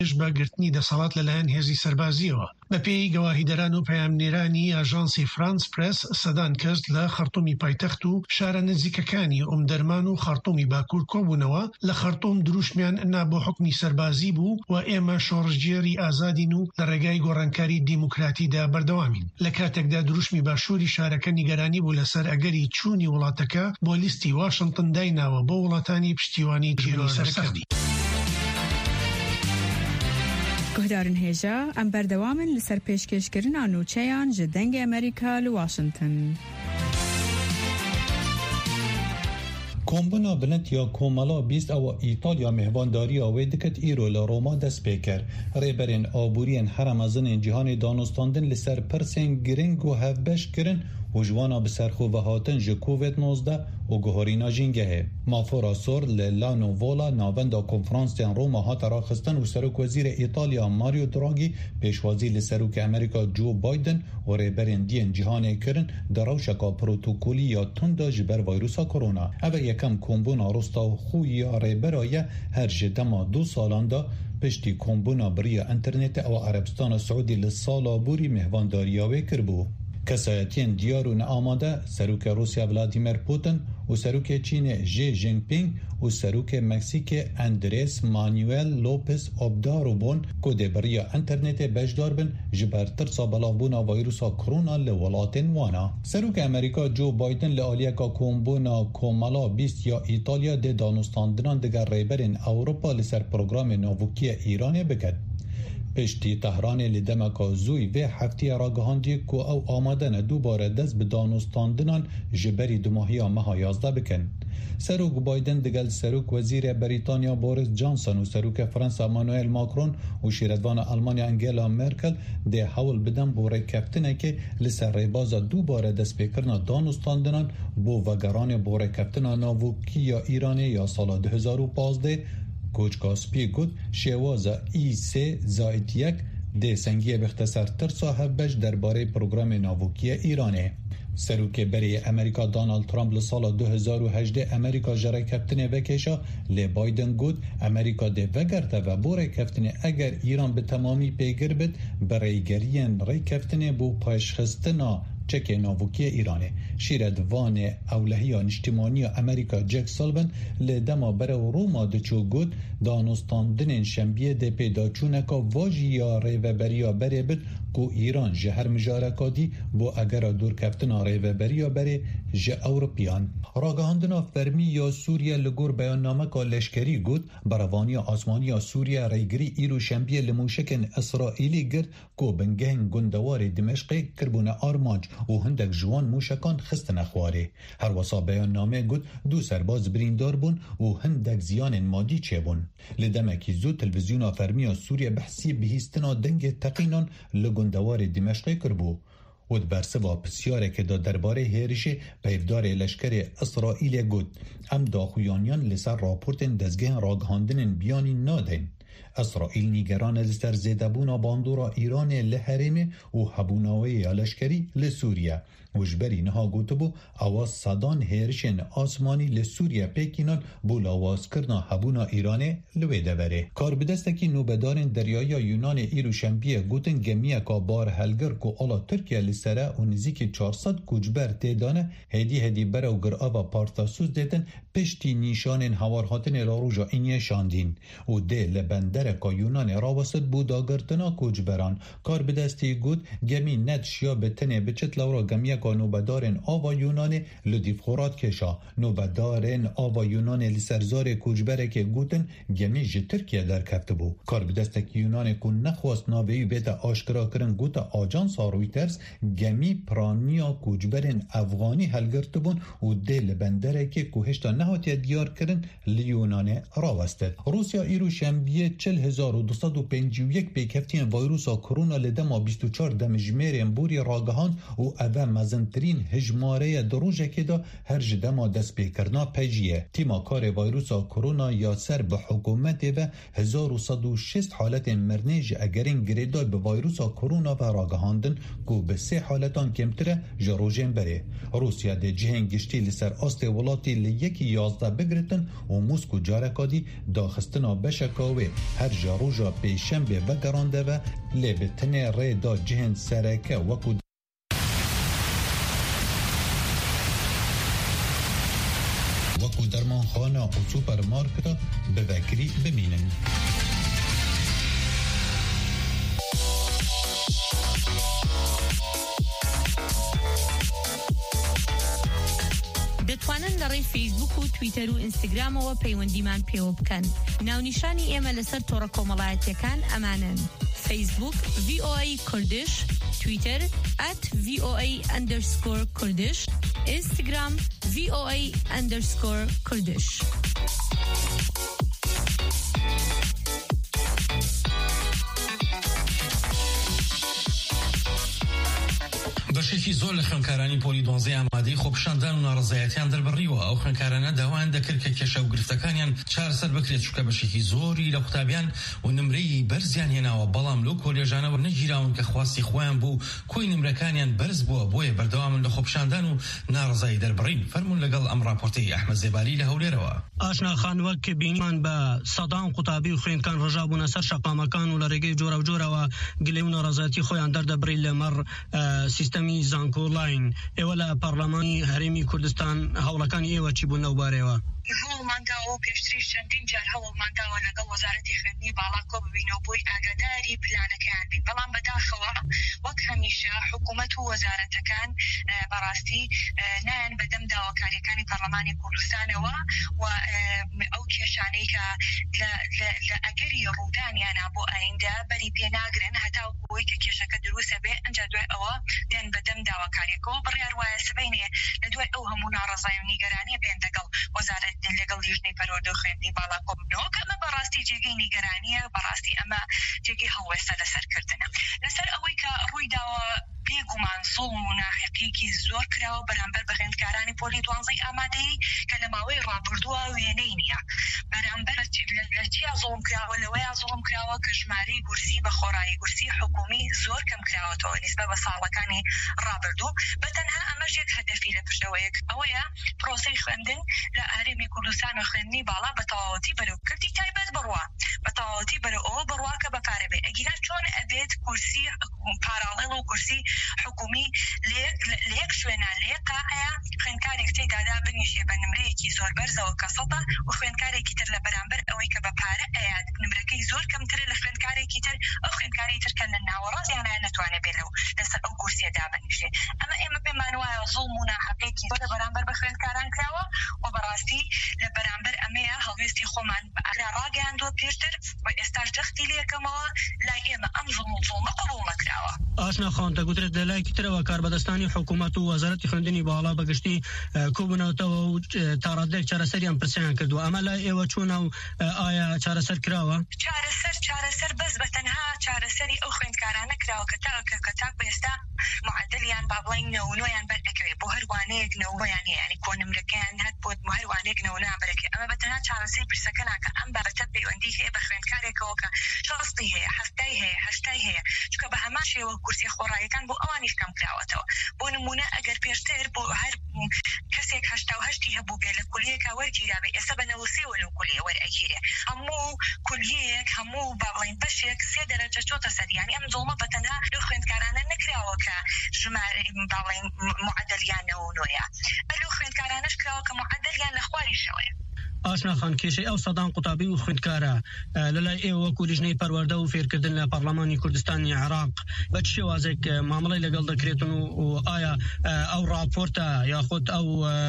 بەگرتنی دەسەڵات لەلایەن هێزی سەربازیەوە. بەپێی گەواهیدەران و پەیامنێرانی ئاژانسی فرانس پرس سەدان کەس لە خەرتومی پایتەخت و شارە نزیکەکانی ئومدەرمان و خەرتومی باکوور کۆبوونەوە لە خەرتوم دروشمیان نابۆ حکمی سەربازی بوو و ئێمە شۆڕژگێری ئازادین و لە ڕێگای گۆڕانکاری دیموکراتیدا بەردەوامین. لە کاتێکدا دروشمی باشووری شارەکە نیگەرانی بوو لەسەر ئەگەری چوونی وڵاتەکە بۆ لیستی واشنگتن دایناوە بۆ وڵاتانی پشتیوانی جیرۆ سەرسەختی. گهدارن هێژە ئەم بەردەوامن لەسەر پێشکەشکردنا نوچەیان ji dengê Amerîka li Washington. کومبونا بلند یا کومالا 20 او ایتالیا مهوانداری وی دکت ایرو لروما دست پیکر ریبرین آبورین هرمزن جهان دانستاندن لسر پرسین گرنگ و هفبش کرن و جوانا بسرخو و هاتن جه کووید 19 و گوهرینا جنگه مافورا سور للانو وولا ناوندا کنفرانسیان روما هات راخستن و سروک وزیر ایتالیا ماریو دراگی پیشوازی لسروک امریکا جو بایدن و ریبرین دین جهان کرن دروشکا پروتوکولی یا تندا جبر ویروسا کرونا او یکم کومبونا رستا و خوی ریبرای هر جدما 2 سالاندا پشتی کومبونا بریا انترنت او عربستان سعودی لسالا بوری مهوانداریاوی کربو کسایتین دیارون آماده سروک روسیا ولادیمیر پوتین و سروک چین ژی جین پینگ و سروک مکزیک اندریس مانوئل لوپس اوبدارو بون کد بریا انترنت بجدار بن جبر ترسا بلاغبونا ویروسا کرونا لولاتین وانا سروک امریکا جو بایدن لآلیکا کومبونا کومالا 20 یا ایتالیا ده دانستاندنان دگر ریبرین اوروپا لسر پروگرام نووکی ایران بکد پشتی تهران لدمکا زوی و هفتی راگهاندی کو او آمدن دوباره دست به دانستاندنان جبری دماهی مها 11 بکن. سروک بایدن دگل سروک وزیر بریتانیا بوریس جانسون و سروک فرانسا مانوئل ماکرون و شیردوان آلمانیا انگلا مرکل ده حول بدن بوره کفتنه که لسر ریبازا دوباره دست بکرنا دانستاندنان بو وگران بوره کفتنا ناوکی یا ایرانی یا سال 2015 کوچ کاسپی گود شوازا E3-1 ده سنگی بختصر ترسا هفبش درباره پروگرام ناوکی ایرانه. سروک بری امریکا دانالد ترامپ لسال 2018 امریکا جره کفتنه وکشا لی بایدن گود امریکا ده وگرده و بوره کفتنه اگر ایران به تمامی پیگر بد برایگرین ری کفتنه بو پایشخستنا چک ناوکی ایرانه. شیردوان اولهیان اجتماعی امریکا جک سالون لدما برو روما دچو گود دانستاندن شنبیه ده پیدا چونکا واجی یا ریوبریا بره بد کو ایران جهر مجارکادی بو اگر دور کفتنا ریوبریا بره جه اوروپیان. راگهاندنا فرمی یا سوریه لگور بیان نامه که لشکری گود بروانی آسمانی سوریه ریگری ایرو شنبیه لموشکن اسرائیلی گرد کو بنگهن گندوار دمشقی کربون آرماج و هندک جوان موشکان خستن خواره. هر وصا بیان نامه گود 2 سرباز بریندار بون و هندک زیان مادی چه بون. لدمکی زود تلویزیون فرمی سوریه بحثی بهیستنا دنگ تقینان لگندوار دمشقی کربو. و برسوا پسیاره که دا درباره هیرش پیفدار لشکر اسرائیل گود ام داخویانیان لسر راپورتن دزگه راگهاندن بیانی نادن. اسرائیل نیگران لسر زیدبونا باندورا ایران لحرم و حبوناوی لشکری لسوریه. وجبری نها گوتبو آواز صدان هیرشن آسمانی لسوریه پیکینان بول آواز کرنا حبونا ایرانه لویده بره. کار بدستکی نوبدارن دریای یونان ایرو شنبیه گوتن گمیه که بار هلگر که آلا ترکیه لسره و نزیک 400 کوچبر تیدانه هدی بره و گرآوا پارتاسوز دیدن پشتی نیشان هوارهاتن راروژا اینیه شاندین و ده لبندره که یونان راوسط بودا گرتنا کوچبران. کار بدستی گوت گمی ند شیا بتنه بچت لورا گمیه که نوبدارن آوا یونان لدیف خورات کشا نوبدارن آوا یونان لسرزار کوچبره که گوتن گمی جه ترکیه در کفت بو. کار بدستک یونان که نخواست ناوی بیت آشکرا کرن گوت آجانس رویترز گمی پرانیا کوچبرن افغانی هلگرت بون و دل بندره که کوهشتا نهاتی دیار کرن لیونان راوسته. روسیا ایرو شنبیه 40251 پیکفتین ویروسا کرونا لدما 24 دمجمیر بوری راگهان و اوه مزنترین هجماره دروژه که دا هر جدما دست پیکرنا پیجیه. تیما کار ویروسا کرونا یا سر به حکومت و 1106 حالت مرنیج اگرین گریدای به ویروسا کرونا و راگهاندن که به 3 حالتان کمتره جروجین بره. روسیا ده جهن گشتی لسر آست ولاتی لیکی 11 بگرتن و موسکو جارکادی داخستنا بشکاوه هر جاروجا پیشنبه وگرانده و لبتنه ریدا جهن سرکه وکو درمان خانه و سوپرمارکت به وکری ببینن. دەتوانن لەڕێی فیسبوک و تویتەر و ئینستاگرامەوە پەیوەندیمان پێوە بکەن. ناونیشانی ئێمە لەسەر تۆڕە کۆمەڵایەتیەکان ئەمانن: فیسبوک VOA کوردش، تویتر @VOA_کوردش، ئینستاگرام VOA_کوردش. بەشێکی زۆر لە خوێندکارانی پۆلی 12 ئامادەی خۆپیشاندان و ناڕەزایەتیان دەربڕیوە. ئەو خوێندکارانە داوایان دەکرد کە کێشە و گرفتەکانیان چارەسەر بکرێت، چونکە بەشێکی زۆری لە قوتابیان و نمرەی بەرزیان هێناوە، بەڵام لەو کۆلێژانەوە نەگیراون کە خواستی خۆیان بوو کۆی نمرەکانیان بەرز بووە، بۆیە بەردەوامن لە خۆپیشاندان و ناڕەزایی دەربڕین. فەرمون لەگەڵ ئەم راپۆرتەی ئەحمەد زێباری لە هەولێرەوە. ئاشنا خان وەک بینیمان بە سەدان قوتابی و خوێندکان ڕژابوونە سەر شەقامەکان و لە ڕێگەی جۆرە و جۆرەوە گلەی و ناڕەزایەتی خۆیان دەردەبڕی لەمەڕ سیستەمی زانکۆلاین. ئێوە لە پەرلەمانی هەرێمی کوردستان هەوڵەکانی ئێوە چی بوون لەو بارەوە؟ هەوڵمانداوە و پێشتری چەندین جار هەوڵمانداوە لەگەڵ وەزارەتی خوێندنی باڵا کۆ ببینەوە بۆی ئاگاداری پلانەکەیان بین، بەڵام بەداخەوە وەک هەمیشە حکوومەت و وەزارەتەکان بەڕاستی نایان بەدەم داواکاریەکانی پەرلەمانی کوردستانەوە و ئەو کێشانەی کە لە ئەگەری ڕوودانیانە بۆ ئایندە بەری پێناگرن هەتاوەکوی کە کێشەکە دروستە بێ، ئەنجا دوای ئەوە دێن بەدەم داواکاریەکەەوە بڕیار وایە سبەینێ لە دوای ئەو هەموو ناڕەزایی و نیگەرانیە بێن لەگەڵ وەزارەت لەگەڵ لیژنەی پەروەردە و خوێندنی باڵا کۆ ببنەوە، کە ئەمە بەڕاستی جێگەی نیگەرانیە، بەڕاستی ئەمە جێگەی هەڵوێستە لەسەرکردنە لەسەر ئەوەی کە ڕووی داوە بێگومان زوڵم و ناحقیەکی زۆر کراوە بەرامبەر بە خوێندکارانی پۆلی 12 ئامادەی کە لە ماوەی ڕابردووە وێنەی نییە. بەرامبەر لە چیا زوڵم کراوە؟ لەوەیە زوڵم کراوە کە ژمارەی گورسی بە خۆڕایی گورسی حکومی زۆر کەم کراوەتەوە نیسبە بە ساڵەکانی ڕابردوو. بەتەنها ئەمەش یەک هەدەفی لە پشتەوەیەک ئەوەیە پرۆسەی خوێندن لە هەرێمی کوردستان و خوێندنی باڵا بە تەواوەتی بەرەوکردی تایبەت بڕوا، بە تەواوەتی بەرەو ئەوە بڕوا کە بەکارەبێ. ئەگیرا چۆن ئەبێت کورسی پاراڵێڵ و کورسی حکومی لە یەک شوێنە لە یەک قاعەیە خوێندکارێک تێدادا بنیشێ بە نمرەیەکی زۆر بەرزەوە کە سەدە و خوێندکارێکی تر لە بەرامبەر ئەوەی کە بە پارە ئەیاد نمرەکەی زۆر کەمترە لە خوێندکارێکی تر، ئەو خوێندکاری تر کە لە ناوەڕاستیانە نەتوانێت بێت لەسەر ئەو کورسیەدا بنیشێ. ئەمە ئێمە پێمان وایە زوڵم و ناحقێکی زۆر لە بەرامبەر بە خوێندکاران کراوە و بەڕاستی لە بەرامبەر ئەمەیە هەڵوێستی خۆمان ئاگرا ڕاگەیاندووە پێشتر و ئێستاش دەختی لێکەمەوە لای ئێمە ئەم زوڵم و زوڵمە قبوڵ نەکراوە. ئاشنا خان دەگوترێت لە لایەکی ترەوە کاربەدەستانی حکوومەت و وەزارەتی خوێندنی باڵا بەگشتی کۆبوونەوەتەوە و تا ڕادێک چارەسەریان پرسیان کردووە. ئەمە لای ئێوە چوونە و ئایا چارەسەر کراوە؟ چارەسەر بەس بەتەنها چارەسەری ئەو خوێندکارانە کراوە کە تاکو ئێستا معدلیان با بڵین نەونۆیان بەرەکەوێت بۆ هەروانەیەک نەوەیان هەیە، ینی کۆنمرەکەیان هەت بۆ هەروانەیەک نەونۆیان بەرەکەوێت. ئەمە بەتەنها چارەسەری پرسەکە ناکە، ئەم بابەتە پەیوەندی هەیە بە خوێندکارێکەوە کە شەڕستی هەیە، هەفتای هەیە، هەشتای هەیە، چونکە بە هەمان شێوە کورسی خۆڕایەکان بۆ ئەوانیش کەم کراوەتەوە. بۆ نمونە ئەگەر پێشتر بۆ هەر کەسێک 88 هەبوو بێ لە کولیەکە وەرگیرابێ، ئێستا بە 93 لەو کولیە وەرئەگیرێ. هەموو کولیەیەک هەموو با بڵین بەشێک 3 دەرەجە چۆتە سەر، یانی ئەم زوڵمە بەتەنها لەو خوێندکارانە نەکراوە کە ژمارە با بڵین معدلیان نەونۆیە، لەو خوێندکارانەش کراوە کە معدلیان لە خواریشەوەیە. ئاشنا خان کێشەی ئەو سەدان قوتابی و خوێندکارە لەلای ئێوە وەکو لیژنەی پەروەردە و فێرکردن لە پەرلەمانی کوردستانی عێراق بە چ شێوازێک مامەڵەی لەگەڵ دەکرێتن و ئایا ئەو راپۆرتە یاخود ئەو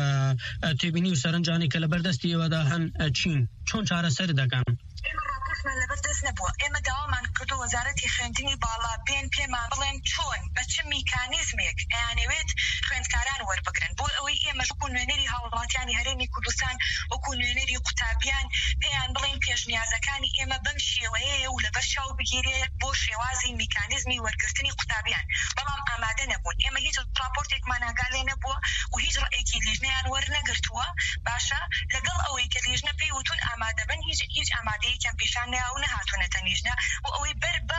تێبینی و سەرنجانی کە لە بەردەستی ئێوەدا هەن چین چۆن چارەسەر دەکەن؟ راپۆرتمان لەبەردەست نەبووە. ئێمە داوامان کردو وەزارەتی خوێندنی باڵا بێن پێمان بڵێن چۆن بە چ میکانیزمێک ئەیانەوێت خوێندکاران وەربگرن، بۆ ئەوەی ئێمە وەکو نوێنەری هاوڵاتیانی هەرێمی کوردستان وەکو نوێنەری قوتابیان پێیان بڵێن پێشنیازەکانی ئێمە بەم شێوەیە و لەبەر چاو بگیرێت بۆ شێوازی میکانیزمی وەرگرتنی قوتابیان، بەڵام ئامادە نەبوون. ئێمە هیچ راپۆرتێکمان ئاگالێ نەبووە و هیچ ڕێکی لیژنەیان وەرنەگرتووە. باشە لەگەڵ ئەوەی کە لیژنە پێی وتون ئامادە بن، هیچ ئامادەیەکیان پیشان نیا و نەهاتوونەتە لیژنە و ئەوەی بەر بەم کارە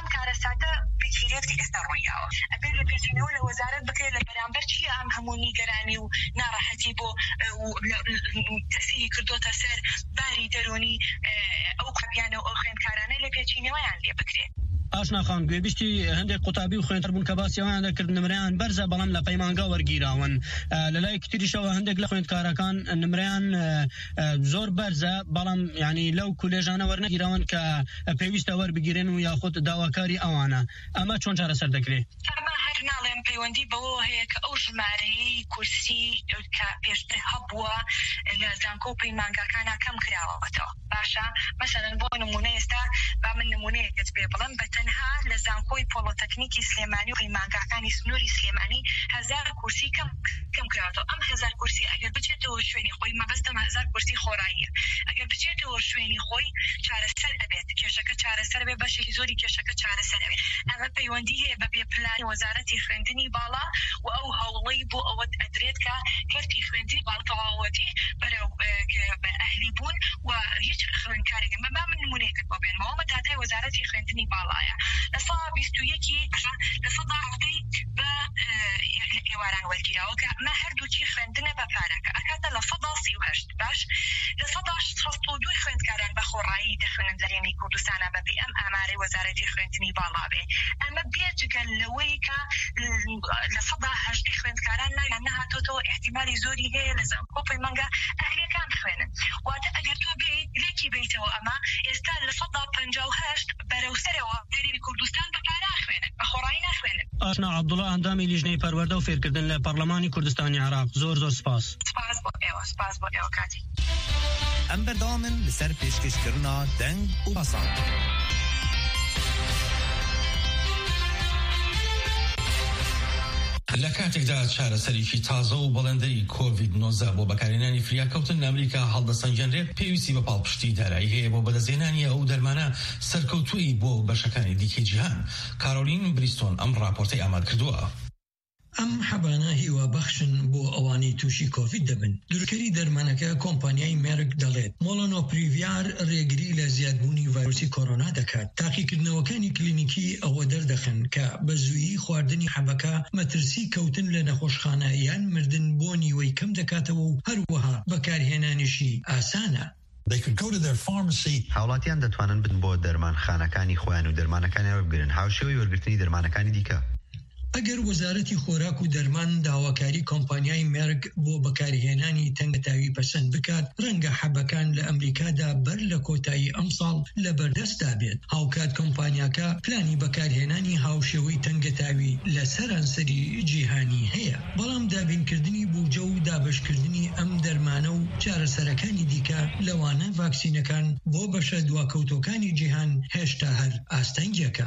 وەساتە بگیرێتی ئێستا ڕوویاوە ئەبێ لە پێچینەوە لە وەزارەت بکرێت لە بەرامبەر چیە ئەم هەموو نیگەرانی و ناڕەحەتی بۆ تەسیری کردۆتە سەر باری دەرونی ئەو قوتابیانە و ئەو خوێندکارانە لە پێچینەوەیان لێ بکرێت. ئاشنا خان گوێبیشتی هەندێک قوتابی و خوێنەر بوون کە باسییان دەکرد نمرەیان بەرزە بەڵام لە پەیمانگا وەرگیراون لە لای کتریشەوە هەندێک لە خوێندکارەکان نمرەیان زۆر بەرزە بەڵام یعنی لەو کولێژانە وەرنەگیراون کە پێویستە وەربگیرێن و یاخود داواکاری ئەوانە ئەمە چۆن چارەسەر دەکرێت؟ ئەمە هەر ناڵێن پەیوەندی بەوە هەیە کە ئەو ژمارەی کورسی کە پێشتر هەبووە لە زانکۆ و پەیمانگاکانە کەم کراوەتەوە باشە مەسەلەن بۆ نمونە ئێستا با من نمونەیەکت پێ بڵم بەتەنها لە زانکۆی پۆلۆتەکنیکی سلێمانی و پەیمانگاکانی سنووری سلێمانی 1000 کورسی کەم کراوەتەوە ئەم 1000 کورسی ئەگەر بچێتەوە شوێنی خۆی مەبەستم 1000 کورسی خۆراییە ئەگەر بچێتەوە شوێنی خۆی چارەسەر ئەبێت کێشەکە چارەسەر بێ بەشێکی زۆری کێشەکە چارەسەر ئەبێت ئەمە پەیوەندی هەیە بەبێ پلانی وەزارەتی خوێندنی باڵا و ئەو هەوڵەی بۆ ئەوە ئەدرێت کە کەرتی خوێندنی باڵتەواوەتی بەرەو ئەهلی بوون و هیچ خوێندکارێک من نمونەیەکت بۆ بێنمەوە مەتاتای وەزارەتی خوێندنی باڵایە لە ساڵ 21 لە سەدا هەفتەی بە ئێواران وەرگیراوە کە ئەمە هەردووچی خوێندنە بە پارەکە ئەکاتە لە سەدا 38 باش لە سەدا 62 خوێندکاران بە خۆڕایی دەخوێنن لە هێمی کوردستانە بەپێی ئەم ئامارەی وەزارەتی خوێندنی باڵا بێ ئەمە بێجگەل لەوەی کە لە سەدا 80 خوێندکاران ناویان نەهاتۆتەوە احتیمالی زۆری هەیە لە زانکۆ پەیمانگا ئەهلەکان خوێنن واتە ئەگەر تۆ بێیت لێکی بیتەوە ئەمە ئێستا لە سەدا 58 بەرەو سەرەوە هێرمی کوردستان بە پارە خوێنن بە خۆڕایی ناخوێنن. ئاشنا عەبدوڵڵا ئەندامی لیژنەی پەروەردە و فێرکردن لە پەرلەمانی کوردستانی عێراق زۆر سپاس. سپاس بۆ ئێوە کاتی. ئەم بەردەوامن لەسەر پێشکەشکردنا دەنگ و بەسان. لە کاتێکدا چارەسەرێکی تازە و بەڵێندەی کۆڤید-19 بۆ بەکارهێنانی فریاکەوتن لە ئەمریکا هەڵدەسەنجێنرێت پێویستی بە پاڵپشتی دارایی هەیە بۆ بەدەستهێنانی ئەو دەرمانە سەرکەوتووی بۆ بەشەکانی دیکەی جیهان. کارۆلین بریستۆن ئەم راپۆرتەی ئامادە کردووە. ئەم حەبانە هیوا بەخشن بۆ ئەوانی تووشی کۆڤید دەبن. دروستکەری دەرمانەکە کۆمپانیای مێرک دەڵێت مۆلۆنۆپریڤیار ڕێگری لە زیادبوونی ڤایرۆسی کۆرۆنا دەکات. تاقیکردنەوەکانی کلینیکی ئەوە دەردەخن کە بە زوویی خواردنی حەبەکە مەترسی کەوتن لە نەخۆشخانە یان مردن بۆ نیوەی کەم دەکاتەوە و هەروەها بەکارهێنانیشی ئاسانە. هاوڵاتیان دەتوانن بن بۆ دەرمانخانەکانی خۆیان و دەرمانەکانیان وەربگرن هاوشێوەی وەرگرتنی دەرمانەکانی دیکە. ئەگەر وەزارەتی خۆراک و دەرمان داواکاری کۆمپانیای مێرک بۆ بەکارهێنانی تەنگەتاوی پەسەند بکات ڕەنگە حەبەکان لە ئەمریکادا بەر لە کۆتایی ئەمساڵ لە بەردەستدا بێت. هاوکات کۆمپانیاکە پلانی بەکارهێنانی هاوشێوەی تەنگەتاوی لە سەرانسەری جیهانی هەیە بەڵام دابینکردنی بوجە و دابشکردنی ئەم دەرمانە و چارەسەرەکانی دیکە لەوانە ڤاکسینەکان بۆ بەشە دواکەوتۆکانی جیهان هێشتا هەر ئاستەنگیەکە.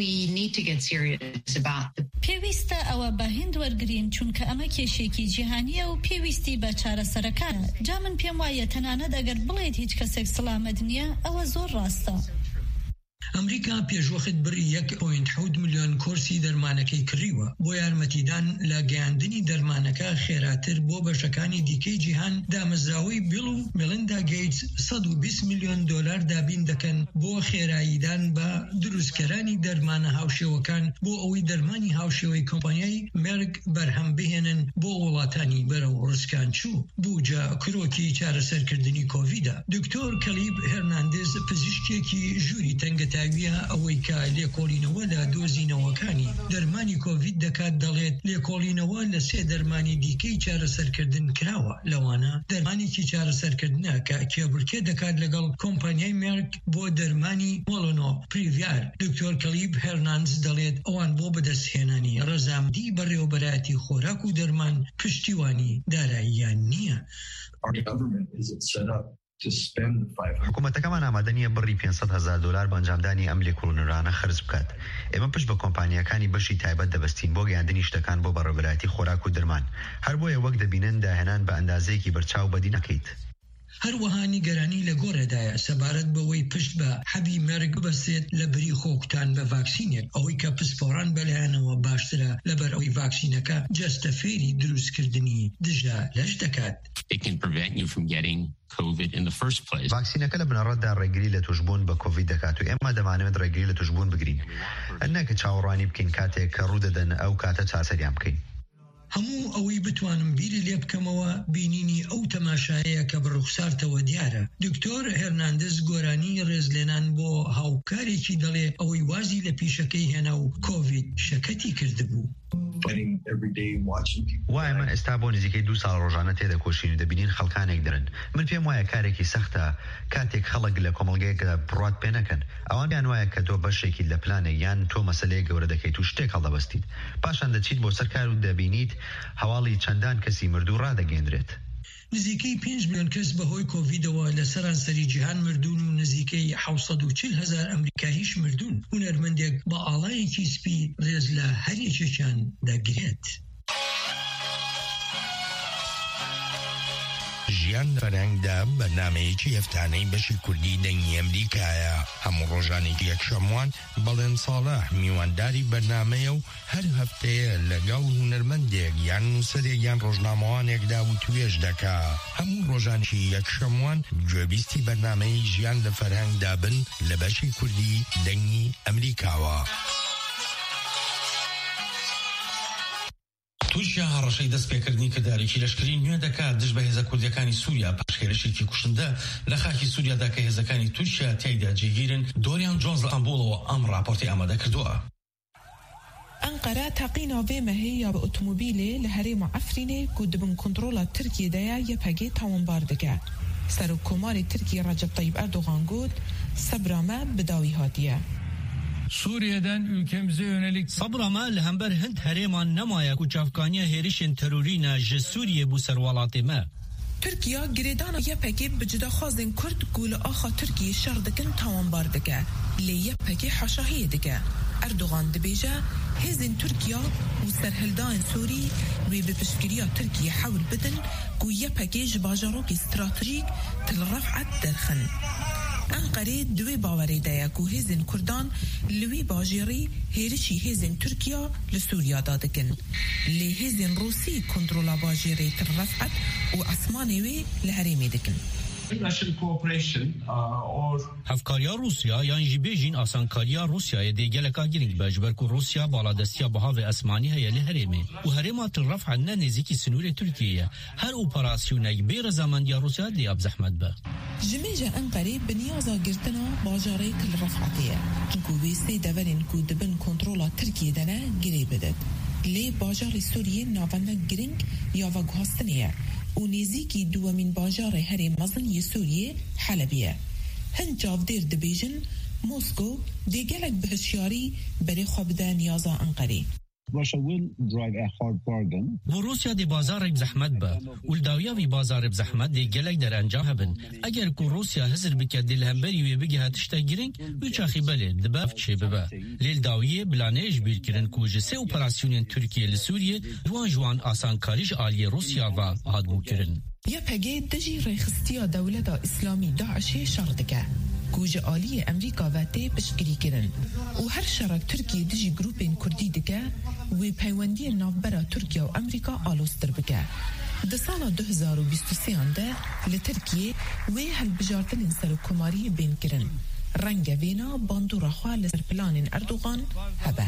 پێویستە ئەوە بە هێند وەرگرین چونکە ئەمە کێشێکی جیهانیە و پێویستی بە چارەسەرەکانە. جا من پێم وایە تەنانەت ئەگەر بڵێت هیچ کەسێک سەلامەت نییە ئەوە زۆر ڕاستە. ئەمریکا پێشوەخت بڕی 1.7 ملیۆن کورسی دەرمانەکەی کڕیوە بۆ یارمەتیدان لە گەیاندنی دەرمانەکە خێراتر بۆ بەشەکانی دیکەی جیهان. دامەزراوەی بیڵ و مێلندا گەیتس 120 میلیۆن دلار دابین دەکەن بۆ خێراییدان بە دروستکەرانی دەرمانە هاوشێوەکان بۆ ئەوەی دەرمانی هاوشێوەی کۆمپانیای مێرک بەرهەم بهێنن بۆ وڵاتانی بەرەو ڕسکان چوو. بوجە کرۆکی چارەسەرکردنی کۆڤیدە. دکتۆر کەلیب هێرناندز پزیشکێکی ژووری تەنگەتاویە ئەوەی کە لێکۆڵینەوە لە دۆزینەوەکانی دەرمانی کۆڤید دەکات دەڵێت لێکۆڵینەوە لە 3 دەرمانی دیکەی چارەسەرکردن کراوە. لەوانە دەرمانێکی چارەسەرکردنە کە کێبڵکێ دەکات لەگەڵ کۆمپانیای مێرک بۆ دەرمانی مۆلۆنۆپریڤیار. دکتۆر کەلیب هێرناندز دەڵێت ئەوان بۆ بەدەستهێنانی ڕەزامەندی بەڕێوەبەرایەتی خۆراک و دەرمان پشتیوانی داراییان نییە. حکوومەتەکەمان ئامادە نیە بڕی 500,000 دلار بە ئەنجامدانی ئەم لێکۆڵینەرانە خرج بکات. ئێمە پشت بە کۆمپانیەکانی بەشی تایبەت دەبەستین بۆ گەیاندنی شتەکان بۆ بەڕێوەبەرایەتی خۆراک و دەرمان. هەر بۆیە وەک دەبینن داهێنان بە ئەندازەیەکی بەرچاو بەدی نەکەیت. هەروەها نیگەرانی لە گۆڕێدایە سەبارەت بەوەی پشت بە حەبی مێرگ بەستێت لە بری خۆکتان بە ڤاکسینێک ئەوەی کە پسپۆڕان بەلایەنەوە باشترە لەبەر ئەوەی ڤاکسینەکە جەستە فێری دروستکردنی دژە لەش دەکات. ڤاکسینەکە لە بنەڕەتدا ڕێگری لە توشبوون بە کۆڤید دەکات و ئێمە دەمانەوێت ڕێگری لە توشبوون بگرین. ئەنەکە چاوەڕوانی بکەین کاتێک کە ڕوودەدەن ئەو کاتە چاسەریان بکەین. هەموو ئەوەی بتوانم بیری لێ بکەمەوە بینینی ئەو تەماشایەیە کە بڕوخسارتەوە دیارە. دکتۆر هێرناندز گۆرانی ڕێزلێنان بۆ هاوکارێکی دەڵێ ئەوەی وازی لە پیشەکەی هێنا و کۆڤید شەکەتی کردبوو. وایە من ئێستا بۆ نزیکەی 2 ساڵ ڕۆژانە تێدە کۆشین و دەبینین خەڵکانێک درن. من پێم وایە کارێکی سەختە کاتێک خەڵک لە کۆمەڵگەیەکدا بڕات پێ نەکەن. ئەوان بیان وایە کە تۆ بەشێکی لە پلانێک یان تۆ مەسەلەیە گەورە دەکەیت و شتێک هەڵدەبەستیت. پاشان دەچیت بۆ سەر کار و دەبینیت هەواڵی چەندان کەسی مردوو ڕادەگەیەندرێت. نزیکەی 5 ملیۆن کەس بەهۆی کۆڤیدەوە لە سەرانسەری جیهان مردوون و نزیکەی 740,000 ئەمریکاییش مردوون. هونەرمەندێک بە ئاڵایەکی سپی ڕێز لە هەریەکێکیان دەگرێت. ژیان فەرهەنگدا بەرنامەیەکی هەفتانەی بەشی کوردی دەنگی ئەمریکایە. هەموو ڕۆژانێکی یەکشەموان بەڵێن ساڵح میوانداری بەرنامەیە و هەر هەفتەیە لەگەڵ هونەرمەندێک یان نووسەرێک یان ڕۆژنامەوانێکدا و توێژ دەکا. هەموو ڕۆژانێکی یەکشەموان گوێبیستی بەرنامەی ژیان لە فەرهەنگدا بن لە بەشی کوردی دەنگی ئەمریکاوە. تورکیا هەڕەشەی دەست پێکردنی کردارێکی لەشکری نوێ دەکات دژ بە هێزە کوردیەکانی سووریا پاش هێرشێکی کوشندە لە خاکی سووریادا کە هێزەکانی تورکیا تایدا جێگیرن. دۆریان جۆنز لە ئەمبۆڵەوە ئەم راپۆرتی ئامادە کردووە. ئەنقەرە تاقینا بێمە هەیە بە ئۆتۆمۆبیلێ لە هەرێما ئەفرینێ و دبن کۆنتڕۆڵە تورکیەدایە یەپەگێ تاوانبار دەکە. سەرۆک کۆماری تورکی ڕەجەب طەیب ئەردۆغان گوت سەبرامە بداوی هاتیە. Suriye'den ülkemize yönelik Sabrama li hember Hind herêman nemaya ku çavkaniya hêrişên terorîne ji Sûriyê bû serwelatê me. Tirkiya girêdana yepekê bi cidaxwazên Kurd ku li axa Tirkiyê şer dikin tawanbar dike. Lê yepekê heşahiyê dike. Erdogan dibêje hêzên Tirkiya û serhildayên Sûrî wê bi piştgiriya Tirkiye hewl bidin ku yepekê ji bajarokê stratejîk til Refet derxin. Ankarê divê bawerê de ye ku hêzên Kurdan li wî bajêrî hêrişî hêzên Tirkiya li Sûriya da dikin. Lê hêzên Rûsî kontrola bajêrê Til Refet û esmanê wê li herêmê dikin. Hevkariya Rusya yan jî bêjîn asankariya Rusyayê dê geleka girîng be ji ber ku Rusya baladestiya bihavê esmanî heye li herêmê û herêma Til Refet ne nêzîkî sinûrê Tirkiyeyê. Her operasyoneke bê rezamandiya Rusya dê ab zehmet be. Ji mêja Enqerê bi niyaza girtina bajarê Til Refetê ye. Çunku wê sê deverên ku dibin kontrola Tirkiyê de ne girê bidin. Lê bajarê Sûriyê navenda girîng ya veguhastinê ye. û nêzîkî duwemîn bajarê herê mezin yê Sûriyê Helebê ye. Hin çavdêr dibêjin Moskow dê gelek bi hişyarî berê xwe bide niyaza Enqerê. Bu Rusya dê bazarek zehmet be û li dawiya vî bazarê zehmet dê gelek derencam hebin. Eger ku Rusya hizir bike dê li hemberî wê bige tiştek girîng wî çaxî belê dibe çê bibe. Lê li dawiyê bilanê ji bîr kirin ku ji sê operasyonên Tirkiye li Sûriyê duan ji wan asankarî ji aliyê Rusya ve hatbû kirin. YPG dijî rêxistiya dewleta İslamî Daişê şer dike. Ku ji aliyê Emerîka ve tê piştgirî kirin û her şerek Tirkiye dijî grûpên Kurdî dike wê peywendiyên navbera Tirkiye û Emerîka alostir bike. Di sala 2023 de li Tirkiye wê hilbijartinên serokkomariyê bên kirin. Renge vêna bandora xwe li ser planên Erdogan hebe.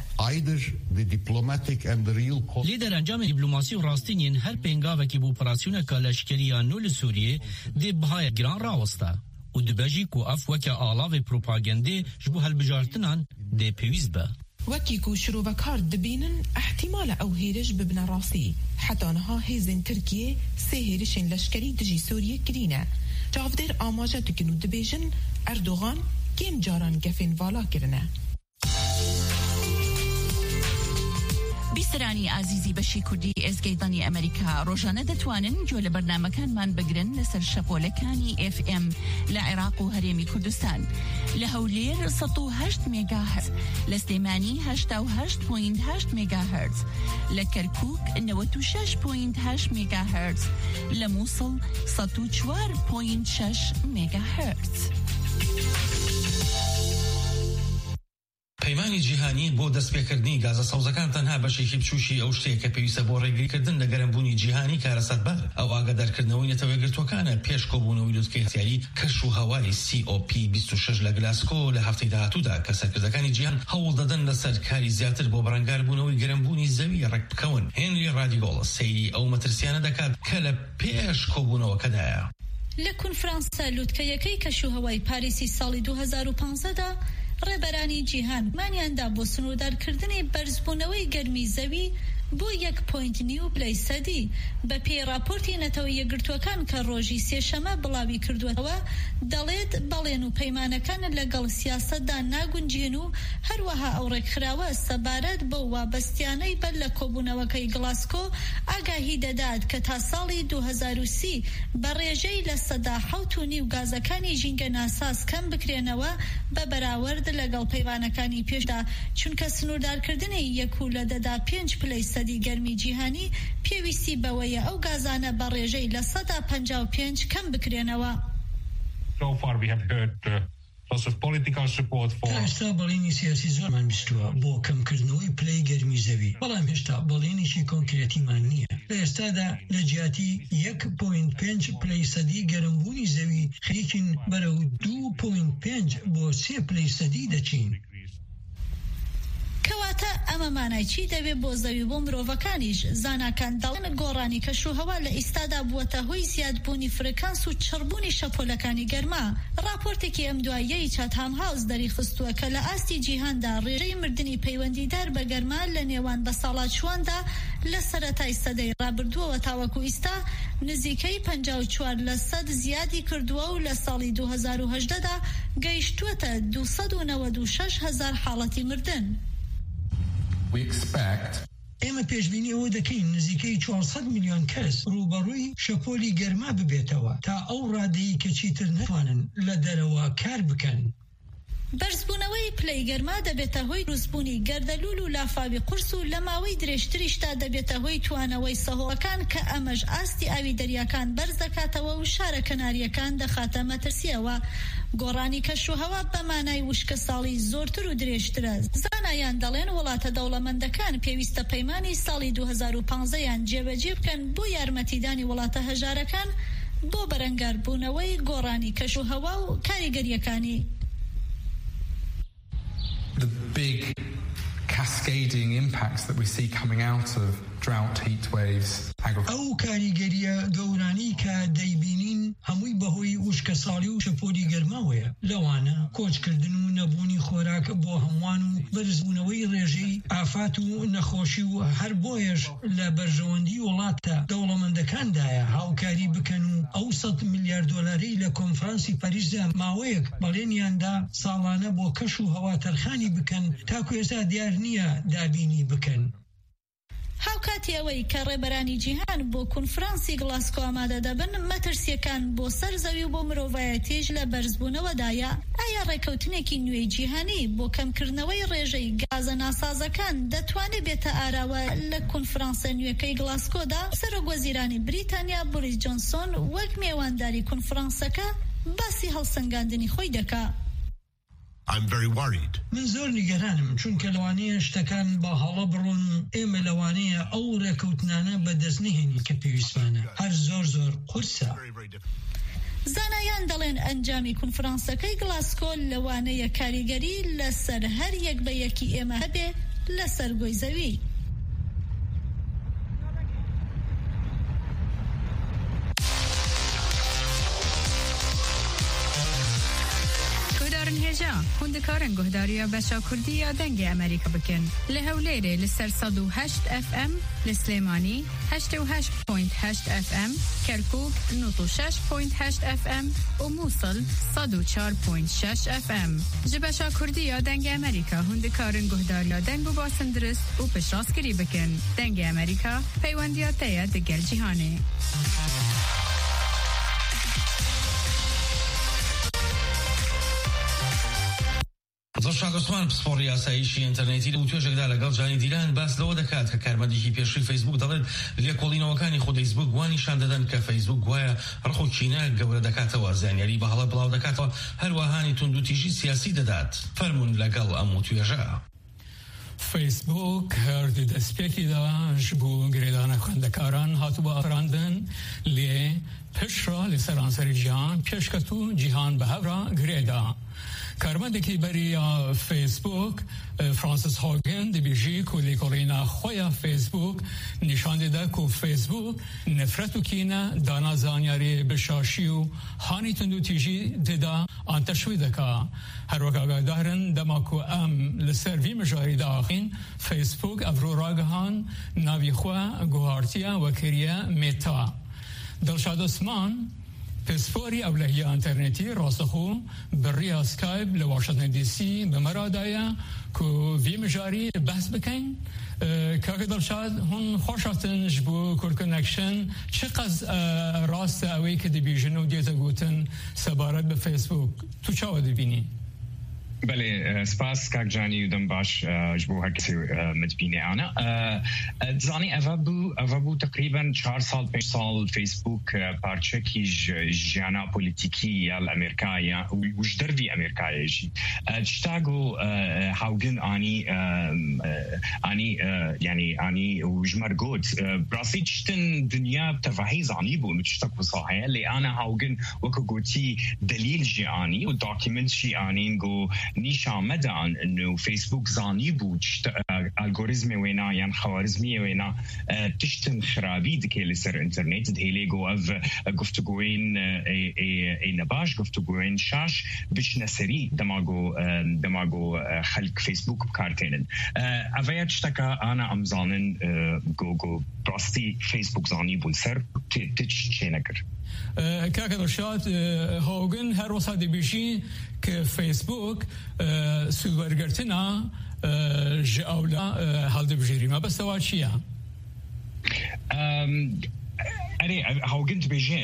Lê derencamên dîplomasî û rastînên her pêngavekî bu operasyoneka leşkeriya nû li Sûriyê dê bihaya giran rawista. û dibêjî ku ev weke alavê propagandê ji bo hilbijartinan dê pêwîst be. Wekî ku şirovekar dibînin ehtimala ew hêriş bibine rastî. Heta niha hêzên Tirkiye sê hêrişên leşkerî dijî Sûriyê kirîne. Çavdêr amaje dikin û dibêjin Erdogan kêm caran gefên vala kirine. بیسرانی عزیزی بەشی کوردی ئێزگەیدانی ئەمریکا ڕۆژانە دەتوانن گوێ لە بەرنامەکانمان بگرن لەسەر شەپۆلەکانی FM لە عێراق و هەرێمی کوردستان لە هەولێر 108 مێگاهرتز لە سلێمانی 88.8 مێگاهرتز لە کەرکووک 96.8 مێگاهرتز لە مووسڵ 104.6 مێگاهرتز. پەیمانی جیهانی بۆ دەستپێکردنی گازە سەوزەکان تەنها بەشێکی بچوشی ئەو شتێک کە پێویستە بۆ ڕێگریکردن لە گەرمبوونی جیهانی کارەسەتبار ئەو ئاگادارکردنەوەی نەتەوەی گرتوەکانە پێش کۆبوونەوەی لوتکەی هەستیاری کەش و هەوای COP26 لە گلاسکۆ لە هەفتەی داهاتوودا کە سەرکردەکانی جیهان هەوڵ دەدەن لەسەر کاری زیاتر بۆ بەرەنگاربوونەوەی گەرمبوونی زەوی ڕێک بکەون. هێنری ڕادیگۆڵ سەیری ئەو مەترسیانە دەکات کە لە پێش کۆبوونەوەکەدایە. لە کونفرانسە لوتکەیەکەی کەشوهەوای پاریسی ساڵی 2015دا ڕێبەرانی جیهان مانیاندا بۆ سنوردارکردنی بەرزبوونەوەی گەرمی زەوی بۆ 1.9 پلەی سەدی بە پێی راپۆرتی نەتەوەی یەکگرتووەکان کە ڕۆژی سێشەمە بڵاوی کردووەوە دەڵێت بەڵێن و پەیمانەکان لەگەڵ سیاسەتدا ناگونجێن و هەروەها ئەو ڕێکخراوە سەبارەت بە وابەستیانەی بەر لە کۆبوونەوەکەی گلاسکۆ ئاگاهی دەدات کە تا ساڵی 2030 بە ڕێژەی لە 7.5 گازەکانی ژینگە ناساس کەم بکرێنەوە بە بەراورد لەگەڵ پەیمانەکانی پێشدا چونکە سنوردارکردنی 1.5 پلەی سەدی گەرمی جیهانی پێویستی بەوەیە ئەو گازانە بە ڕێژەی لە 155 کەم بکرێنەوە. ئێستا بەڵێنی سیاسی زۆرمان بیستووە بۆ کەمکردنەوەی پلەی گەرمی زەوی، بەڵام هێشتا بەڵێنێکی کۆنکرێتیمان نییە. لە ئێستادا لە جیاتی 1.5 پلەی سەدی گەرمبوونی زەوی خەریکین بەرەو 2.5 بۆ 3 پلەی سەدی دەچین. کەواتە ئەمە مانای چی دەبێت بۆ زەوی بۆ مرۆڤەکانیش؟ زاناکان دەڵێن گۆڕانی کەشوهەوا لە ئیستادا بووەتە هۆی زیادبوونی فرکانس و چڕبوونی شەپۆلەکانی گەرما. راپۆرتێکی ئەم دواییەی چاتهام هاوس دەریخستووە کە لە ئاستی جیهاندا ڕێژەی مردنی پەیوەندیدار بە گەرما لە نێوان بە ساڵات چواندا لە سەرەتای سەدەی ڕابردووەوە تاوەکو ئیستا نزیکەی 54% زیادی کردووە و لە ساڵی 2018دا گەیشتووەتە 296,000 حاڵەتی مردن. ئێمە پێشبینی ئەوە دەکەین نزیکەی 400 میلیۆن کەس ڕوبەڕووی شەپۆلی گەرما ببێتەوە تا ئەو ڕادەیە کە چیتر نەتوانن لە دەرەوە کار بکەن. بەرزبوونەوەی پلەی گەرما دەبێتە هۆی دروستبوونی گەردەلوول و لافاوی قورس و لە ماوەی درێژتریشدا دەبێتە هۆی توانەوەی سەهۆڵەکان کە ئەمەش ئاستی ئاوی دەریاکان بەرز دەکاتەوە و شارە کەناریەکان دەخاتە مەترسیەوە. گۆڕانی کەشوهەوا بەمانای وشکە ساڵی زۆرتر و درێژترە. زانایان دەڵێن وڵاتە دەوڵەمەندەکان پێویستە پەیمانی ساڵی 2015یان جێبەجێ بکەن بۆ یارمەتیدانی وڵاتە هەژارەکان بۆ بەرەنگاربوونەوەی گۆڕانی کەشوهەوا و کاریگەریەکانی. The big cascading impacts that we see coming out of drought, heat waves, ئەو کاریگەریە گەورانی کە دەیبینین هەمووی بەهۆی وشکە ساڵی و شەپۆلی گەرماوەیە. لەوانە کۆچکردن و نەبوونی خۆراک بۆ هەمووان و بەرزبوونەوەی ڕێژەی ئافات و نەخۆشی و هەر بۆیەش لە بەرژەوەندی وڵاتە دەوڵەمەندەکاندایە هاوکاری بکەن و ئەو 100 میلیارد دۆلاری لە کۆنفرانسی پاریسدا ماوەیەک بەڵێنیاندا ساڵانە بۆ کەش و هەوا تەرخانی بکەن تاکو ئێستا دیار نییە دابینی بکەن. هاوکاتی ئەوەی کە ڕێبەرانی جیهان بۆ کونفرانسی گلاسکۆ ئامادە دەبن مەترسیەکان بۆ سەر زەوی و بۆ مرۆڤایەتیش لە بەرزبوونەوەدایە. ئایا ڕێکەوتنێکی نوێی جیهانی بۆ کەمکردنەوەی ڕێژەی گازە ناسازەکان دەتوانێت بێتە ئاراوە لە کونفرانسە نوێەکەی گلاسکۆدا؟ سەرۆکوەزیرانی بریتانیا بۆریس جۆنسۆن وەک میێوانداری کونفرانسەکە باسی هەڵسەنگاندنی خۆی دەکات. I'm very worried. من زۆر نیگەرانم چونکە لەوانەیە شتەکان بە هەڵە بڕۆن و ئێمە لەوانەیە ئەو ڕێکەوتنانە بەدەست نهێنی کە پێویستمانە. هەر زۆر قورسە. زانایان دەڵێن ئەنجامی کونفرانسەکەی گلاسکۆ لەوانەیە کاریگەری لەسەر هەر یەک بە یەکی ئێمە هەبێ لەسەر گۆی زەوی. هێژا هوندەکارن گۆهداریە بەشا کوردیە دەنگی ئەمریکا بکەن لە هەولێرێ لەسەر 108 FM لە سلێمانی 88.8 FM کەرکوک 96.8 FM و مووسڵ 104.6 FM ji بەشا کوردیە دەنگی ئەمریکا هوندەکارن گۆهداریە دەنگ و باسن درست و پشتڕاستکردی بکەن. دەنگی ئەمریکا پەیوەندیاتەیە دەگەل جیهانێ. زۆر دڵشاد عوسمان پسپۆڕی یاساییشی ئینتەرنێتی لە توێژێکدا لەگەڵ جانی دیلان باس لەوە دەکات کە کارمەندێکی پێشووی فەیسبوک دەڵێت لێکۆڵینەوەکانی خۆ فەیسبوک وانیشان دەدەن کە فەیسبوک گوایە ڕخۆکینە گەورە دەکاتەوە، زانیاری بە هەڵە بڵاو دەکاتەوە، هەروەهانی توند و تیژی سیاسی دەدات. فەرمون لەگەڵ ئەم توێژە. فیسبوک هەردوو دەستپێکیدا ji bo girêdana xwendekaran hatibû afirandin lê pişra li seranseri jiyan pêşketû cîhan bi hev re girêda. Karmendekî beriya Facebook Francis Hogan dibêjî ku lêkolîna xwe ya Facebook nîşan dide ku Facebook nefret û kîne dana zanyarî bişaşî û hanî tund û tîjî dida an teşwî dika. Her wek agahdarin dema ku em li ser vî mijarî de axîn Facebook ev rûragihan navî xwe guhartiya wekiriye Meta. Dilşad Osman پسپۆری ئەولەهیە ئینتەرنێتی ڕاستەخۆ بڕیە سکایپ لە واشنتن دی سی بەمەرادایە کو وی مژاری بەس بکەین کاکە دڵشاد هون خۆشاتن ji bo کورکنەکشن چه قەز ڕاستە ئەوەی کە دەبیژن و دێتە گوتن سەبارەت بە فەیسبوک تو چاوە دەبینی؟ بله سپاس کاک جانی ودم باش جبو هرکسی متبینه آنا زانی اوه بو تقریبا 4 سال 5 سال فیسبوک پارچه کی جانا پولیتیکی یا الامریکایی وش دروی امریکایی جی تشتاگو هاوگن آنی وجمر گود براسی چتن دنیا بتفاهی زانی بو متشتاق بصاحه لی آنا هاوگن وکو گوتی دلیل جی آنی و داکیمنت جی آنین گو نیش آمده انه فیسبوک زانی بود الگوریتم وینا یا خوارزمی وینا تشتن خرابی دکه لسر انترنت دهیلی گو او گفتگوین نباش گفتگوین شاش بش نسری دماغو خلق فیسبوک بکارتینن اویا تشتکا آنا امزانن گو براستی فیسبوک زانی بود سر تش چه نکر کاکە دڵشاد هۆگن هەر وەسا دەبیژی کە فەیسبوک سوودوەرگرتنە ji ئەولا هەڵدەبژێری مەبەستەوە چییە؟ ئەرێ هەوگن دەبێژێ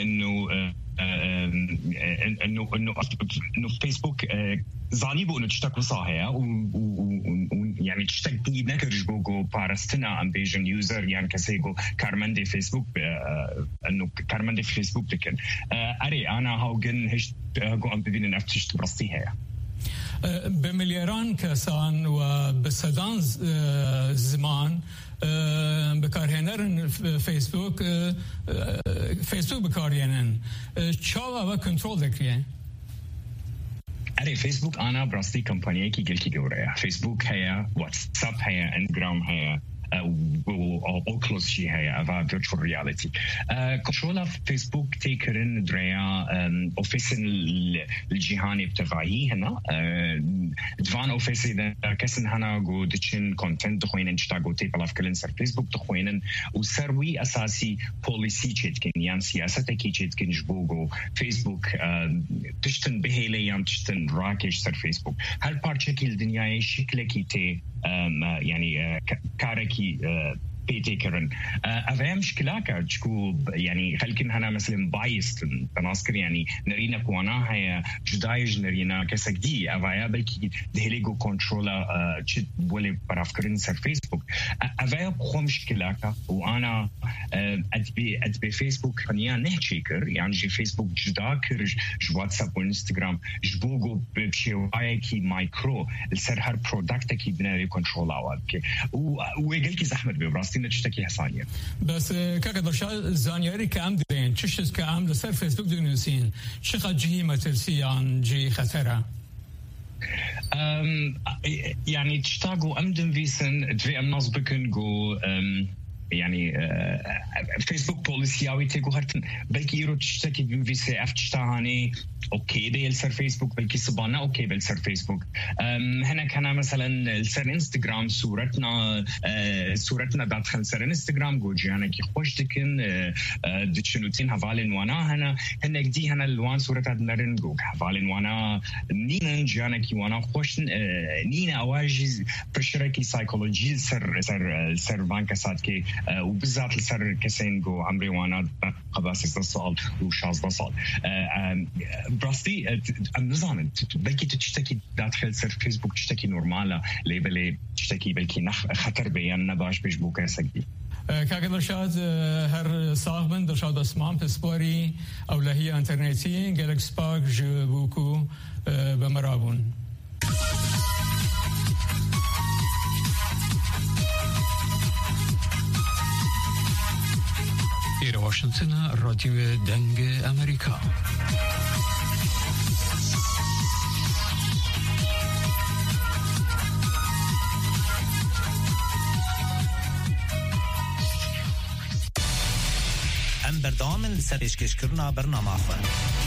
انه فيسبوك زاني بو انه تشتكو صاحيه يعني تشتكي نكرج بوغو بارستنا ام بيجن يوزر يعني كسيغو كارمندي فيسبوك انه كارمندي فيسبوك لكن اري انا هاوجن هش جو ام بين نفتش تبرستيها بملياران كسان وبسدان زمان بكارهنرن فيسبوك بكارهنن چاوا و کنترل دکریه اري فيسبوك انا براستي كمبانيه كي قلت جوريا فيسبوك هي واتساب هي انستغرام هي اوكلوس شي هي افا فيرتشوال رياليتي كنترول فيسبوك تيكرن دريا اوفيسن الجهاني بتفاهي هنا دفان اوفيسي ده كسن هنا جو دتشن كونتنت خوينن تشتاغو تيبل اف كلن سر فيسبوك تخوينن وسروي اساسي بوليسي تشتكن يعني سياسه كي تشتكن جبوغو فيسبوك تشتن بهيلي يام تشتن راكش سر فيسبوك هل بارتشكي الدنيا شكلكي تي يعني كاركي بيتي كرن أفهم مشكلة كأشكو يعني خلكن هنا مثلا بايست تناصر يعني نرينا كوانا هي جدايج نرينا كسجدي أفايا بلكي دهليجو كنترولا شد بولي برافكرين سر فيسبوك أفايا بخو مشكلة وأنا أدبي فيسبوك فنيا نهشيكر يعني جي فيسبوك جداكر ج واتساب وإنستغرام جبوجو بشيواي كي مايكرو السر هر برودكت كي بناري كنترولا وابكي ويقلكي زحمة ببراستي نتشتكي حصانية بس كاكا دلشاد زانياري كام دين تشتس كام لسر فيسبوك دونيسين شقا جي مترسي عن جي خطرة يعني تشتاقو أمدن فيسن دفي أمناز بكن جو يعني فيسبوك بوليسياوي تيجو هرتن بلكي يرو تشتكي في سي اف تشتاهاني اوكي بيل سر فيسبوك بلكي سبانا اوكي بيل سر فيسبوك هنا كان مثلا سر انستغرام صورتنا دادخل سر انستغرام جوجي انا كي خوش دكن دتشنوتين هفالين وانا هنا دي هنا الوان صورت نرن جو هفالين وانا نين جانا كي وانا خوش نين اواجي برشركي سايكولوجي سر بانكاسات كي وبالذات لسر كسينجو عمري وانا قبل 16 سال و16 سال براستي نظام بلكي تشتكي داخل سر فيسبوك تشتكي نورماله ليبل تشتكي بلكي خطر بيان نباش بيجبوك سجدي كاغ درشاد هر ساغمن درشاد اسمام پسپاری او لهی انترنتی گلک سپاک جبوکو بمرابون إلى واشنطن راديو دنگ أمريكا ام بردام لسرشکش کرنا برنامه خواه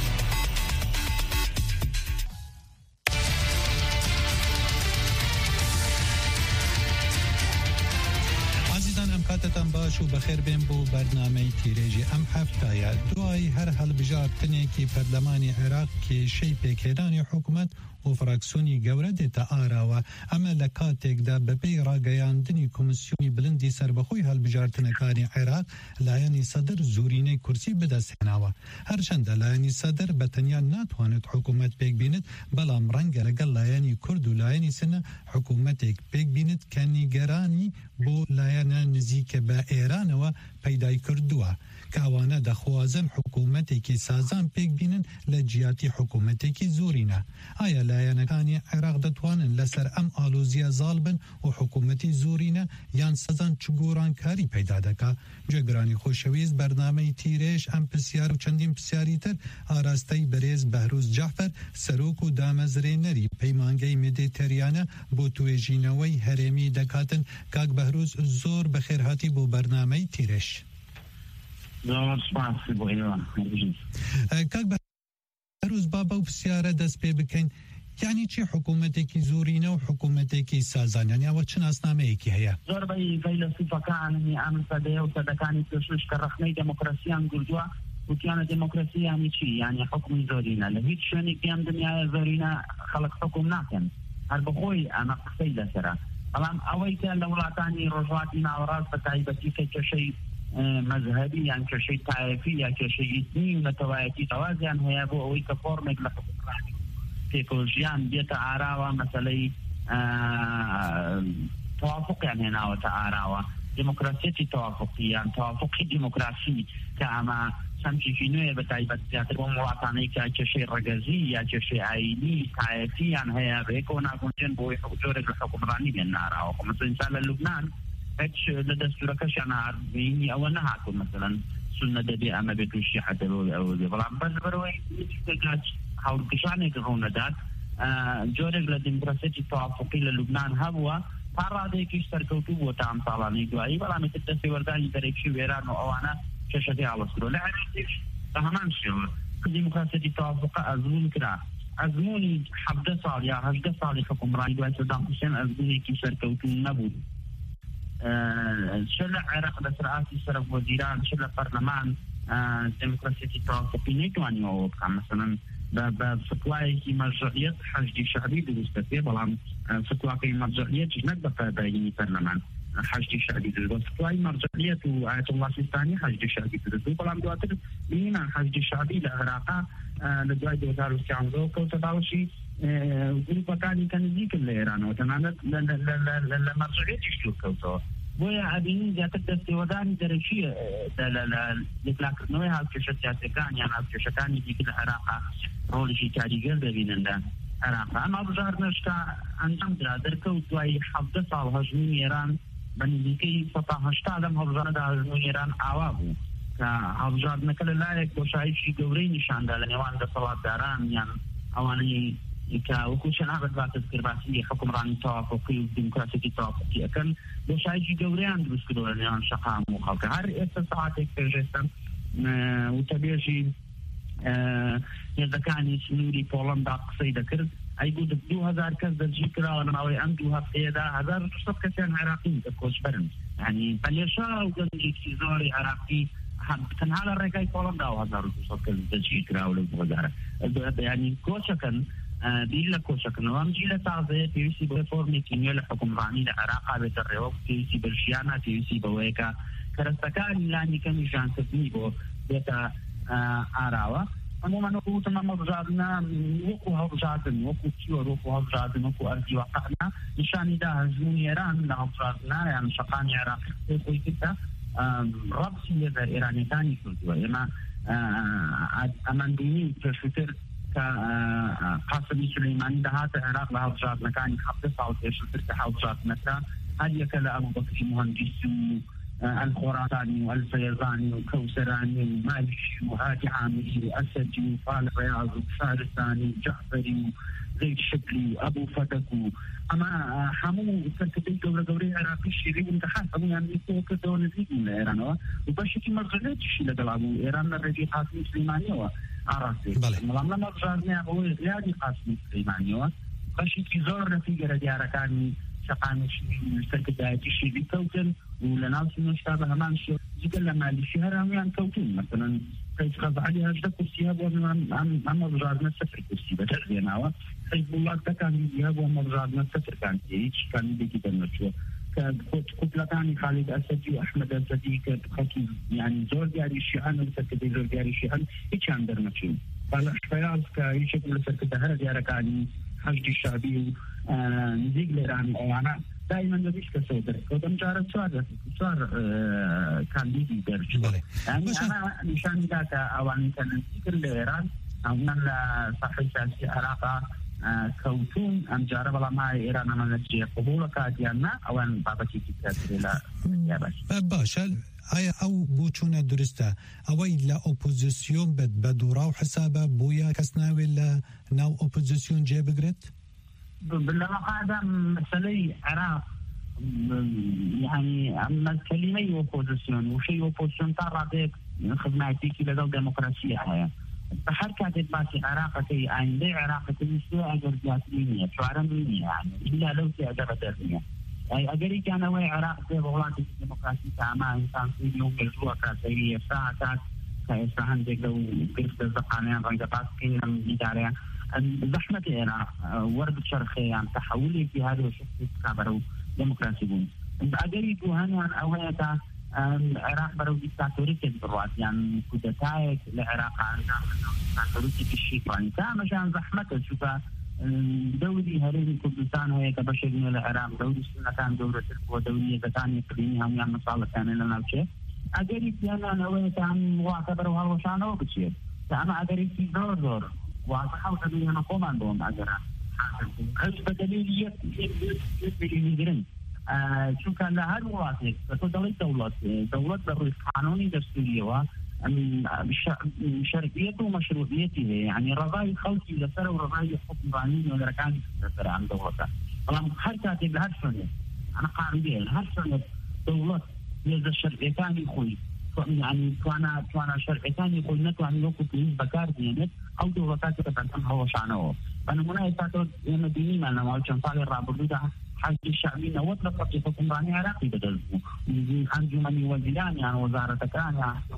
کاتتان باش و بخیر بین بو برنامه تیریجی ام هفتایا دوای هر حل بجارتنه کی پرلمانی عراق کی شی پیکرانی حکومت و فراکسیونی گورد تا آراوه اما لکاتک دا بپی راگیاندنی کمیسیونی بلندی سربخوی حل بجارتنه کاری عراق لایانی صدر زورینه کرسی بدست هناوه هرچند لایانی صدر بتنیا ناتوانت حکومت پیک بیند بلام رنگ لگل لایانی کرد و لایانی سنه حکومت پیک بیند کنی گرانی بو لایانا نزیک با ایران و پیدای کردوه که اوانه دخوازن حکومتی که سازان پیک بینن لجیاتی حکومتی که زورینه آیا لایانکانی عراق دتوانن لسر ام آلوزیا زالبن و حکومتی زورینه یان سازان چگوران کاری پیدا دکا جگرانی خوشویز برنامه تیرش ام پسیار و چندین پسیاری تر آراسته بریز بهروز جعفر سروک و دامزره نری پیمانگی مدیتریانه بو تویجینوی هرمی دکاتن کاک بهروز زور بخیر هاتی بو برنامه تیرش کاک بهروز بابا و پسیاره دست پی بکن یعنی چی حکومتی که زورینه و حکومتی که سازان یعنی او چه ناسنامه ای که هیا زور بایی فیلسوفا کانی امن صده و صدکانی تشوش کرخنه دموکراسیان گردوا و کیان دموکراسی یعنی چی یعنی حکم زورینه لهیت شونی کیان دنیای زورینه خلق حکم نکن هر بخوی انا قصی لسره الان اوی که لولاتانی رجواتی ناوراز بتایبتی که چشی مذهبي يعني كشيء طائفي يعني كشيء ديني متواتي توازن هي ابو او كفورمك لحكمراني تيكولوجيان بيتا عراوه مثلا توافق يعني هنا وتعراوه ديمقراطيه توافقيه يعني توافقي ديمقراسي كما سمشي في نوع بتايبت تياترون مواطني كشيء رجزي يعني كشيء عيني طائفي يعني هي بيكون كونجن بو حضور الحكمراني من عراوه مثلا انسان لبنان هيش لدستور كشان عربي أو نهاكم مثلا سنة دبي أما بتوشي حتى أو بلام بس بروي تجاج حول كشان يكون ذات جورج لديمقراطية توافقي للبنان هوا فارادة كيشتر كوتو وتعم طالعني دواي بلام تدسي ورداني دريكشي ويران أو أنا كشتي على سرو لا عرفتش فهمان شو ديمقراطية توافق أزمون كذا أزموني حبة صار يا هجدة صار يحكم رأي دواي صدام حسين أزموني كيشتر كوتو نبود شلع عراق بسرعاتي صرف وزيران شلع برلمان ديمقراطية توافقي نيتواني ووقع مثلا بفتواي كي مرجعية حشد شعبي بالنسبة بلان فتواي كي مرجعية جنك بقى برلمان حشد شعبي بالنسبة فتواي مرجعية وآية الله سيستاني حشد شعبي بالنسبة بلان دواتر بينا حشد شعبي لعراقا لدواي دوزار وسيعنزو كوتداوشي وقلوا كان ذيك الإيران وتنانت لمرجعية يشلو كوتو بويا أبيني جاتك دستي وداني درشية لكلاك نوي هالكشتياتي كان يعني هالكشتاني ديك العراقة رول شي تاري قلب بينن دا عراقة أما بظهر نشتا أنجام درادر كوتواي حفظة صال هجمون إيران بني ديكي سطا هشتا لم هبزانة دا هجمون إيران آوابو كهبزار نكال لايك بوشايد شي قوري نشان دا لنوان دا صلاة داران يعني أواني كوكوشن عبد بعد تذكرباتي حكمراني توافقي وديمقراطية توافقي أكن بوشايجي جوريان بسكدور يعني شقام وخلق هر استطاعتك تجسم وتبيجي إذا كان يسنوري بولندا قصيدة كرد أي قد 2000 كز درجي كرا وأنا أوي أم 2000 كسان عراقي تكوش برن يعني بليشا وقدجي كيزوري عراقي كان على الرقاي بولندا و1200 كز درجي كرا ولا 2000 يعني كوشكن بيلا كوشك نوام جيلا تعزية تيوسي بريفورمي كينيو لحكمراني لعراقة بتريوك تيوسي برشيانا تيوسي بويكا کەرەستەکانی لانی کەمی ژانکردنی بۆ بێتە ئاراوە عموما وەکوتم ئەمە بژاردنە وەکو هەڵبژاردن وەکو چیوە وەکو هەڵبژاردن وەکو ئەرزی وەقعنا نیشانی دا هەژمونی ئێران لە هەڵبژاردنە یان شەقامی عێراقی خۆی کردە ڕەبسی لەبەر ئێرانیەکانی کردووە ئێمە ئەمەندینی پێشووتر کە قاسمی سلەیمانی دەهاتە عێراق لە هەڵبژاردنەکانی 7 ساڵ پێشووتر کە هەڵبژاردنەکرا هەر یەکە لە ئەبوبەکری مهندس و الخراساني والفيضاني وكوثراني ومالكي وهادي عامري وأسدي وطالب رياض وشارستاني وجعفري وزيد شبلي وأبو فتك أما حمو كركتين دولة عراقي شيري وانتحاد أبو يعني يكون دولة زيد من إيران وباشكي مرغلات الشيء لدلعبو إيران الرجي قاسم سليماني وعراقي ملامنا مرغلنا أبو غيادي قاسم سليماني باشكي زور رفيقة دياركاني شقانش سركدايتي شيري كوتن ولناس مشابه همان شيء جدا لما الشهر هم يعني كوتين مثلا كيف خذ عليها أجد كرسيها وهم رجعنا سفر كرسي بترجمة حزب الله كان يجيب وهم رجعنا سفر كان يجي كان يجي كده كتلة ثاني خالد أسدي وأحمد أسدي كخطيب يعني زور دياري الشيعان وسكت زور دياري الشيعان إيش عندنا مشين فالأشفياز كيشكل سكت هذا ديارك عن حشد الشعبي نزيق لإيران وأنا دائما نبيش كسودر كودم جارت صار كان ليدي درج يعني أنا نشان ذاك أوان كان نزيق لإيران أولا صحيح سياسي عراقة كوتون أم جارب الله مع إيران من نتيجة قبول كاديانا أوان بابتي كتير لا باشا آیا او بوچونه درسته اوی لا اپوزیسیون بدورا و حسابه بویا کس ناوی ناو اپوزیسیون جه بگرد؟ بالواقع مسألة عراق يعني أما كلمة أوبوزيسيون وشيء أوبوزيسيون تعرض خدماتي كلا دولة ديمقراطية هي بحركة باسي عراق كي عندي عراق تنسوا أجر جاسمينية شعرمينية يعني إلا لو تأجر درنية أجري كان وين عراق في بغلات الديمقراطية تعمل إنسان في يوم الجوع كسيرية ساعات كإنسان لو كيف تزقانيا غير باسكين من إدارة زحمة العراق ورد شرخي عن تحولي في هذا الشخص كبروا ديمقراطيون أجري كهان أويتا العراق برو ديكتاتورية بالروات يعني كودتايك العراق عندنا ديكتاتورية الشيطان كان مشان زحمته شوفها دولي هريري كردستان هي كبشر من العراق دولي سنة كان دولة ودولية كان يقريني هم يعني مصالح كان لنا وشيء أجري كيانا نويتا عن واعتبروا هالوشانه بشيء فأنا أجري كي دور وأصحاب سبيل نقوم عندهم أجرا هل بدليل يبدي شو كان لها الواسط فتدلي دولة بالرئيس قانوني دستورية شرعيته ومشروعيته يعني رضاي خلقي لسر ورضاي حكم قانوني ولركاني لسر عن دولته طبعا حركة بهالسنة أنا قاعدين هالسنة دولة يزا شرعيتان يخوي يعني كوانا شرعيتان يخوي نتو عن لوكو تلين بكار دينت أو دولتات تتعلم هو شعنه فأنا منايتاتو يمديني ما أنا معلوشان صالي الرابطو ده حاج الشعبي نوت لقد حكمراني عراقي بدلوا أنجمني وزيراني عن وزارة كان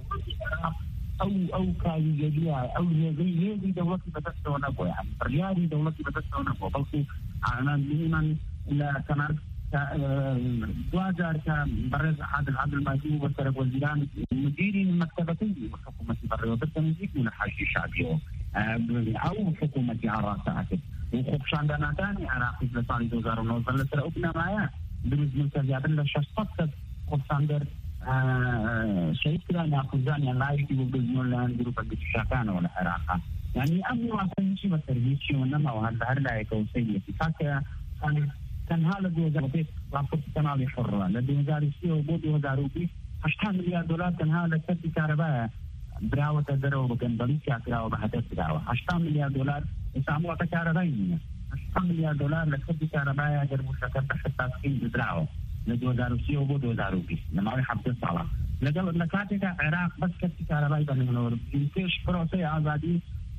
أو كايجيا أو هذه دولتي بتستوى نبوة يعني رياضي دولتي بتستوى نبوة بلكي أنا من لا كمان دوازار كبرز عادل الماجوب وسرق وزيران مديري من مكتبتي وحكومة بريو بالتنزيل من حاج الشعبي أو حكومة عراقة وخبشان داناتاني عراقي لسالي 2009 لسر أبنى معايا بالنسبة لسريابين لشخصات خبشان در شهيد كده ناقوزاني اللايكي وبزنون لان جروبا بتشاكانا ولا عراقا يعني أمي وعطاني شي بسرهيشي ونما وهالبهر لايكا وسيئتي فاكا كان هذا دوزاربيت رابط تنالي حرة لدوزاري سيو بودي وزاروبي 8 مليار دولار كان هذا كتب كهرباء براوة درو بقندلي كاكراوة بحدث براوة 8 مليار دولار يساموها كهربائية 8 مليار دولار لكتب كهرباء يقدر مشاركة حتى سكين براوة لدوزارو سيو بودي وزاروبي لما يحبط صلاة لكاتك عراق بس كتب كهرباء بنهنور يمكنش بروسي عزادي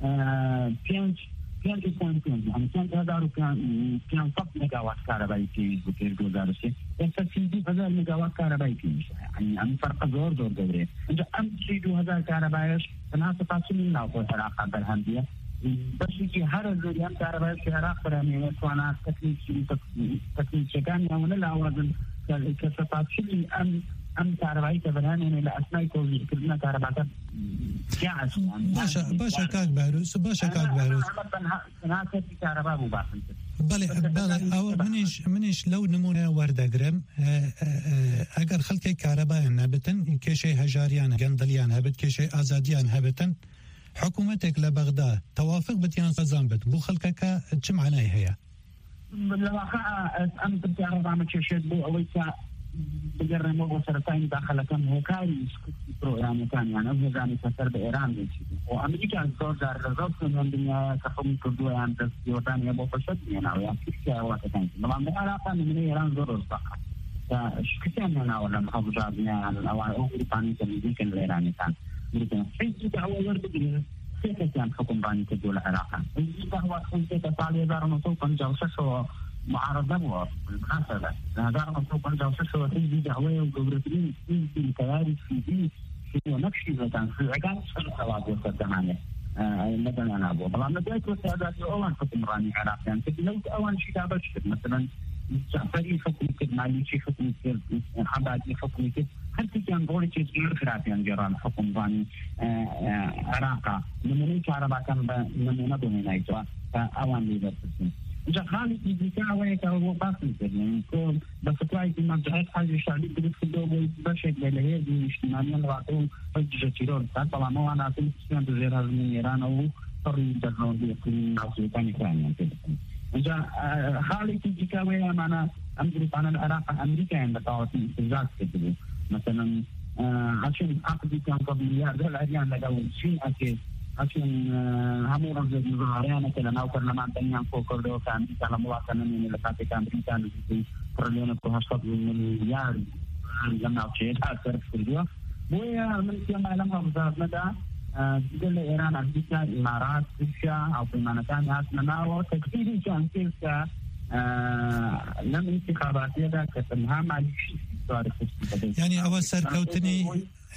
20.2 يعني 20,000 كان صف ميجاوات كهربائي في بكير دوزارسي يستفيد 1000 ميجاوات كهربائي في يعني أم فرق زور دوري إذا أم 2,000 كهربائيش فنها تقاسم لنا في العراق بالهندية بس يجي هر زوري أم كهربائي في العراق برامي وأنا تكليف شكاني أو لا وزن كستقاسم أم أم كهربائي كبرهان إن لأسماء توزيع كلنا كهرباء جاهز باشا كاك بهروس أنا كتي كهرباء مباشر بله او منیش لو نمونه وردگرم اگر خلک کهرباء نبتن کشی هجاریان گندلیان هبت کشی آزادیان هبتن حکومتك لبغداد توافق بتيان صزام بت بو خلكك چه معناه هي بالواقع أنا كنت أعرف عن شيء بو أويسا بجرب موضوع سرطان داخل كان هوكاي برو يعني كان يعني أبغى يعني تسر بإيران بيجي وأمريكا صار دار رزق من الدنيا كحكم كردوا يعني تسيوتان يبغى فشل يعني يعني كيف وقت كان طبعا ده علاقة من إيران زور صح فشكتين هنا ولا محافظات يعني أو أوروباني كان الإيراني كان مثلا حيث دعوة ورد كيف كان حكم باني كدولة العراق إذا هو كنت تطالع دار نصوصا جوشة معارضة بالمناسبة دار نصوصا جوشة تيجي دعوة وقبرتين تيجي كياري في نفسي كان في عقاب سنوات وصدمانه مثلا أنا أبو طبعا بدأت وسادات أول حكم راني العراق يعني لو أول شيء تابشت مثلا جعفري حكم كد ماليشي حكم كد حبادي حكم كد حتى كان قولي كثير خرافيان جيران حكم باني عراقا نموني كهرباء كان نمونا دومينا يتوا فأوان ليبرتسين إذا خالي تيجيكا ويكا هو باقي كدن كون بسطواي في مرجعات حاجة شعبي بدك تدوبوا بشك للهير دي اجتماعيا لوعطوه فجة تيرون طبعا ما أنا أقول كسيان تزير هذا من إيران أو طري جرون دي اقليم عصيطاني كرانيا كدن إذا خالي تيجيكا ويا معنا أمدرس عن العراق أمريكا عند طاوتين إزاز كدبو مثلا عشان عقد كان قبل مليار دولار العريان لقوا شيء أكيد عشان همو رمز المظاهرين كلا أو برلمان تانيان فوكردو كان كلا مواطنة من اللي كان بريطانيا في برلمان كهشتات مليار جمع شيء أكثر في الدنيا ويا من كم علم هذا مدى دول إيران أمريكا الإمارات روسيا أو في مكان هاتنا وتكثير كان كيف لم انتخابات يدا كتنها مع يعني أول سركوتني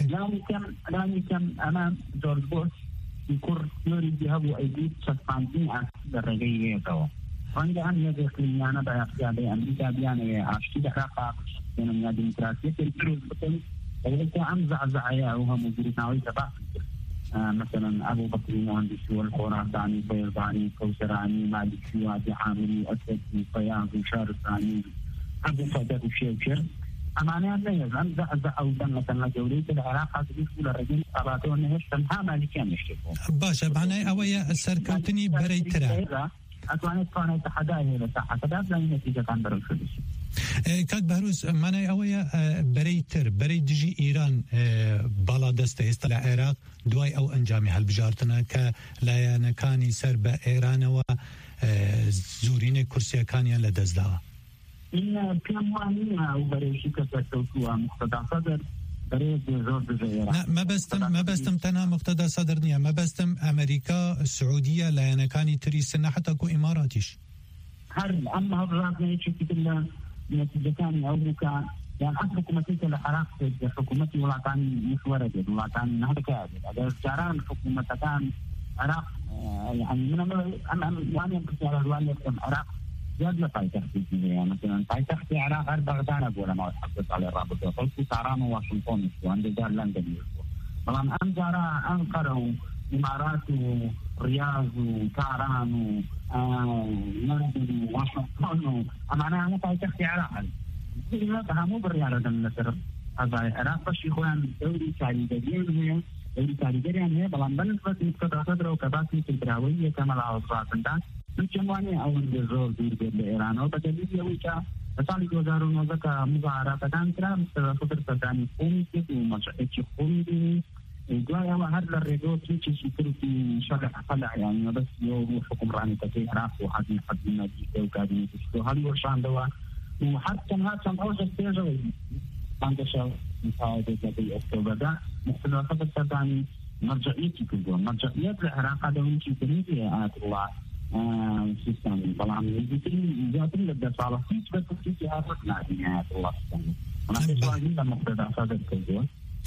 لاني كم أمام جورج بوش يكون يريد يهبو أيدي شخصانتين أكثر رجعيه توا وعند أن يدخل أنا بأخيار أمريكا بيان عشتي دقائق من الديمقراطية الفروض بتن إذا أمزع زعيا وهم مديرين عوي تبع مثلا أبو بكر المهندس والخراساني فيضاني كوسراني مالكي وادي عامري أسدي فياض وشارساني أبو صدق وشيوشر أمانة لا يزال ذا أو دم مثلا جولة العراق تقول الرجل أباته أنه تنها مالكي مشكلة باشا معناه أويا السركوتني بريترا أتوانيت كانت حدايا لساحة كذا لا نتيجة عن برشلونة كاك بهروس معناه أويا بري دجي إيران بالا دسته است العراق دواي أو أنجامي هالبجارتنا كلايانا كاني سرب إيران وزورين كرسيا كانيا لدزدها إن كلامنا وبري شكل توتوا مقتدى صدر بري زور بزيرا ما بستم تنها مقتدى صدرنيا ما بستم أمريكا السعودية لايانا كاني تري سنة حتى كو إماراتيش هل أما هالراب نيجي كده نتيجة كان أو مكان يعني أصل حكومتي العراق حكومتي ولا كان مشورة ولا كان هذا كذا هذا جاران حكومة كان العراق يعني من أنا يعني بسيارة الوالد في العراق جد لطاي تحتي يعني مثلا طاي تحتي العراق بغداد أقول ما أحبط على الرابط وقلت ساران واشنطن وعند جار لندن طبعا أنا جارا أنقرة إمارات ورياض وكاران ولندن واشنطن أنا طاي تحتي العراق لا فهموا بالرياضة النصر هذا العراق بس يخوان دوري كاريجريان دوري كاريجريان هي بلان بالنسبة لمقتدى صدر وكباسي في البراوية كما الأوصاف عندها نجمعني أول جزء دير بإيران وبدليل يويكا فصالي جوزارون وذكا مظاهرات كان كلام صدر صداني قومي كده ومشاهدش قومي دي جوايا وهذا الريدو تيجي شكل في شرح طلع يعني بس يو حكم راني تكي عراق وحدي حدنا دي وكادي تشتو هل ورشان دوا وحتى هاتم أوجد تيجوي عند شو مساعدة في أكتوبر ده مختلفات الصداني مرجعيتي كله مرجعيات العراق هذا ويجي تنيجي الله سيستم طبعا يجي جاتني لدى صالح فيش بس تيجي هاتنا نهاية الله سبحانه أنا بسؤالي لما مقتدى صادق كله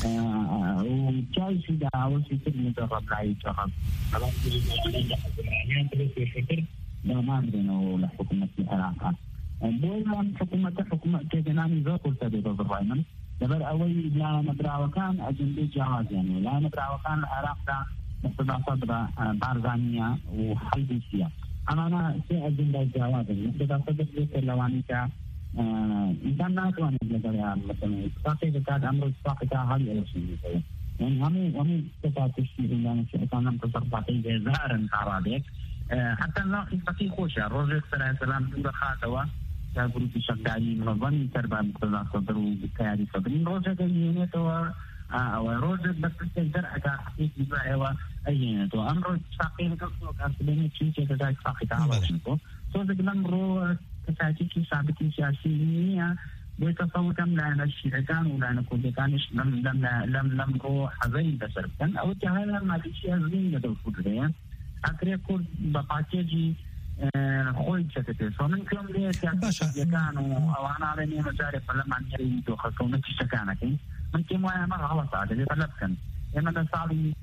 وجاي في دعوة في كل مجرد رأي شخص طبعا يعني تبي فكر ما عندنا ولا حكومة العراق بۆیان حکوومەت تێگەنانی زۆر قورسە بێت بە بڕای من لەبەر ئەوەی لا نەبراوەکان ئەجندەی جیاوازیانەوە لا نەبراوەکان لە عێراقدا مقتەدا بارزانیە و حەلبیسیە ئەمانە سێ ئەجندای جیاوازن مقتەدا سەدر بێتە لەوانی کە ئینسان ناتوانێت لەگەڵیان مثلا اتفاقی دەکات ئەمڕۆ اتفاقەکە هەڵی ئەوەشێنێتەوە يعني همي قطعة تشتري لنا شيء كان تصرفاتي جزارا عربيك حتى لا يستطيع خوشة روجك سلام دور خاتوا كجروب شغالي منظم تربى مقتضى صدر وبالتالي صدرين روجك ينتوا أو روجك بس تقدر أكاد حقيقي بقى أينتوا أمر ساقين كسر كسبني شيء كذا ساقي تعالوا شنو صدق الأمر كساتي سابتي سياسية ويتصور كم لنا الشيعان ولنا كل كانش لم روح حزين بسربتن أو جهلا ما في شيء حزين يدور فدريان أكره كل بقاطعي خوي شتته فمن كم ليه كانوا أو أنا على نية مجاري فلما نيري دو خلكم نتيجة كانك من كم ويا مرة غلط هذا فلبكن لما نصاري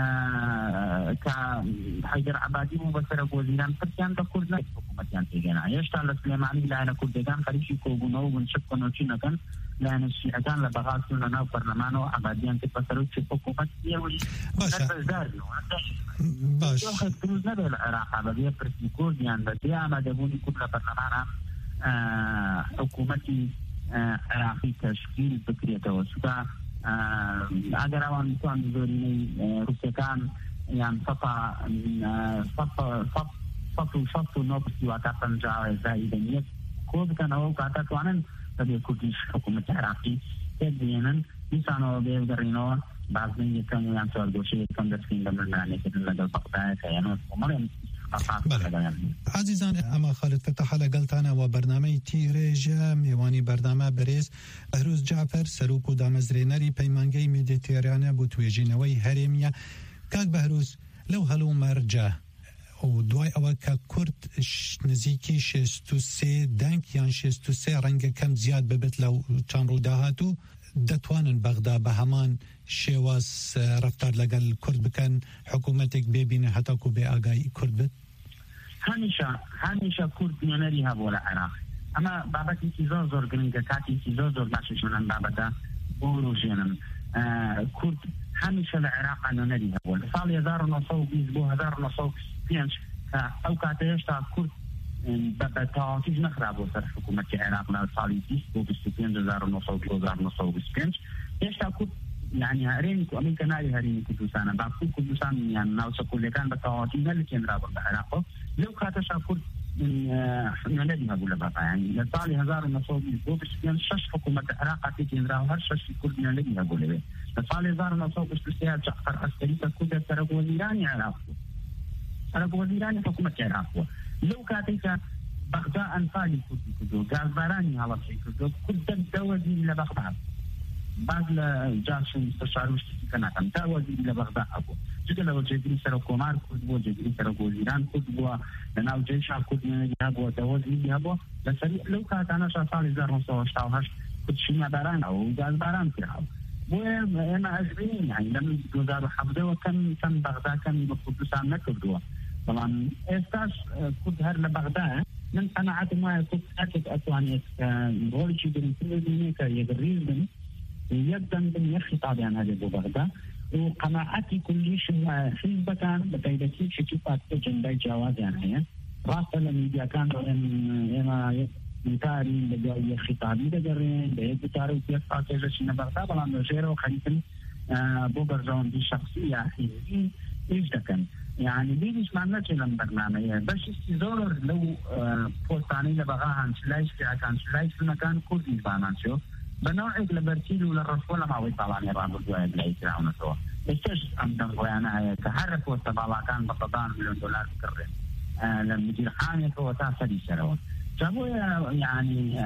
كحيدر عبادي مبصر وزيران فتيان تقول لا حكومتيان تيجينا يشتغل سليماني لأن كل دكان خريجي كوبونو ونشكونو شيء نكن لأن الشيء كان لبغاسون لنا برلمان وعباديان تبصروا شيء حكومتي ولا باش خدمت نبي العراق عبادية برسيكورديان بديا ما دبوني كل برلمان حكومتي عراقي تشكيل فكرية توسطا اگر آن میتوان بذاریم روسیکان یعنی صف نوبتی و پنجاه زایدنیت خود کنه و کاتا توانن تبی کردیش حکومت عراقی تبینن میسانو بیادرینو بعضی یکم یعنی سوال دوشی یکم دستین دمرنانی که لگل بقدای کیانو عمرم عزیزان اما خالد فتح لەگەڵتانە و بەرنامەی تیرێژە میوانی بەرنامە بەرێز بەهروز جعفەر سەرۆک و دامەزرێنەری پەیمانگەی میدیتێرانە بۆ توێژینەوەی هەرێمیە کاک بەهروز لەو هەڵوو مەرجە و دوای ئەوە کە کورد نزیکی 63 دەنگ یان 63 ڕەنگە کەم زیاد ببێت لەو چەند ڕووداهاتوو دەتوانن بەغدا بە هەمان شێواز ڕەفتار لەگەڵ کورد بکەن حکوومەتێک بێبینە هەتاکو بێ ئاگای کورد بێت هەمیشە کورد نوێنەری هەبوو لە عێراق ئەمە بابەتێکی زۆر گرنگە کاتێکی زۆر باشیش منم بابەتە بۆ ڕۆژێنم کورد هەمیشە لە عێراق نوێنەری هەبوو لە ساڵی 1920 بۆ 1925 کە ئەو کاتە هێشتا کورد بە تەواویش نەخرابوو سەر حکوومەتی عێراق لە ساڵی 20 بۆ 25 1925 هێشتا کورد يعني هريني أمريكا ناري هريني كردستان باكو كردستان يعني ناوسكول كان بتواتي نلكن رابط العراق لو كاتش أقول نلدي هقول بقى يعني لطالي 1925 شش حكومة العراق تيجين راو هر شش كرد نلدي هقول له لطالي 1925 جعفر عسكري كرد ترك وزيراني عراق ترك وزيراني حكومة العراق لو كاتش بغداد أنفالي كرد قال براني على شيء كرد دوزي لبغداد بعد جاش مستشار وشتي كان كم تاوزي لبغداد أبو جدا لو جدري سرقومار كود بو جدري سرقوزيران كود بو لنا وجيش كود من أبو توزي أبو لسري لو كانت أنا شافال إذا رمسوا شتاوهاش كود شينا باران أو جاز باران فيها وأنا أجبني يعني لما جزار حفظه وكان بغداد كان بقدسان نكردوا طبعا استاش كود هر لبغداد من قناعة ما كود أكيد أتواني بقول شيء بالنسبة كيدريز بني يبدأ من خطاب عن هذا بغداد وقناعتي كل شيء حزب كان بتايدكي شكيفات جنبي جواز يعني راسل الميديا كان إما يتاري لجاي خطابي دجرين بيتاري في استراتيجية شيء بغداد بلان نجيره وخليفن بوبرزون دي شخصية حزبي إيش دكان يعني ليش ما نجلم برنامج بس استزور لو فوتاني لبغاها نشلايش في عكان شلايش في مكان كردي بانانشو بنوعك لبرتيل ولا الرسول ما هو طبعا يرام الجواب لا يسرعون سوا استش أمدن قيانا تحرك والتبالا كان بقدان $1 مليون كرر لما يجي حامي هو تاسدي سرون جابوا يعني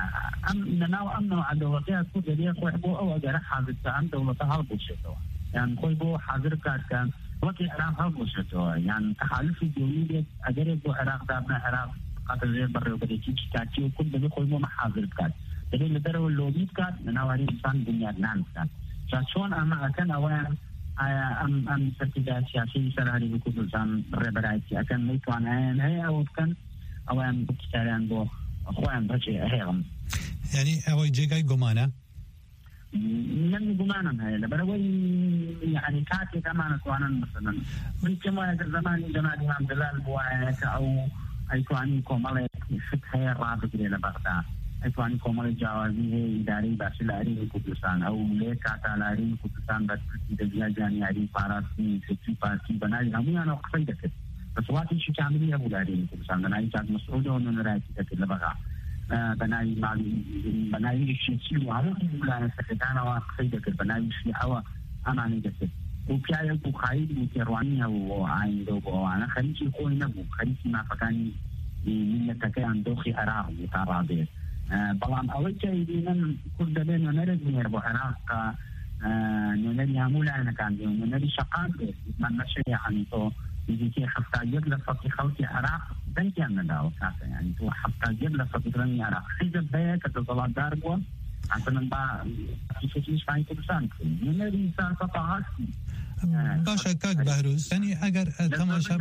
أمنوا على وقتها كل اللي يخوي بو أو أجر حاضر كان دولة هرب وشتوا يعني خوي بو حاضر كان وقت العراق هرب وشتوا يعني تحالف الدولي أجر بو العراق دابنا العراق قاتل غير برا وبديتي كاتي وكل ده خوي بو محاضر كان اللي لدروا اللوبيت كات نواري إنسان دنيا نان كات شون أما أكن أوان أم سرتجات سياسي سراري بكل إنسان ربرايتي أكن ميتوان هاي أو كان أوان بكتاريان بو خوان بچه هیام یعنی اوای جگای گمانه من گمانم هاي لبروي يعني كاتي كمان كوانا مثلا من كما زمان جماعة الإمام جلال بوايك أو أيكواني كومالي فتحة رابط إلى بغداد أيكواني كومالي جوازي إداري باشلاري كردستان أو ليك كاتالاري كردستان بس إذا جاني عري فارسي ستي فارسي بناي همي أنا قصيدة كده بس وقتي شو تعملي أبو لاري كردستان بناي جات مسعود ونن رايتي كده لبغا بناي بناي شيء وعارف ولا سكتانا وقصيدة كده بناي شيء هوا أماني كده وبيايا بخايد وكيروانيا وعين دوب وأنا خليجي خوي نبو خليجي ما فكاني من تكان دوخي عراق وتعرابي بلان أول شيء من كل دبنا نرد من يربو عراق نرد يعمل أنا كان يوم نرد شقات من نشي يعني تو يجي حتى يبلغ فقط خوتي عراق بنتي من داو كاسة يعني تو حتى يبلغ فقط رني عراق حجب بيا كتطلع داربوا عشان با تشوفيش فاين كل نرد إنسان قطعات باشا كاك بهروز يعني اگر تماشا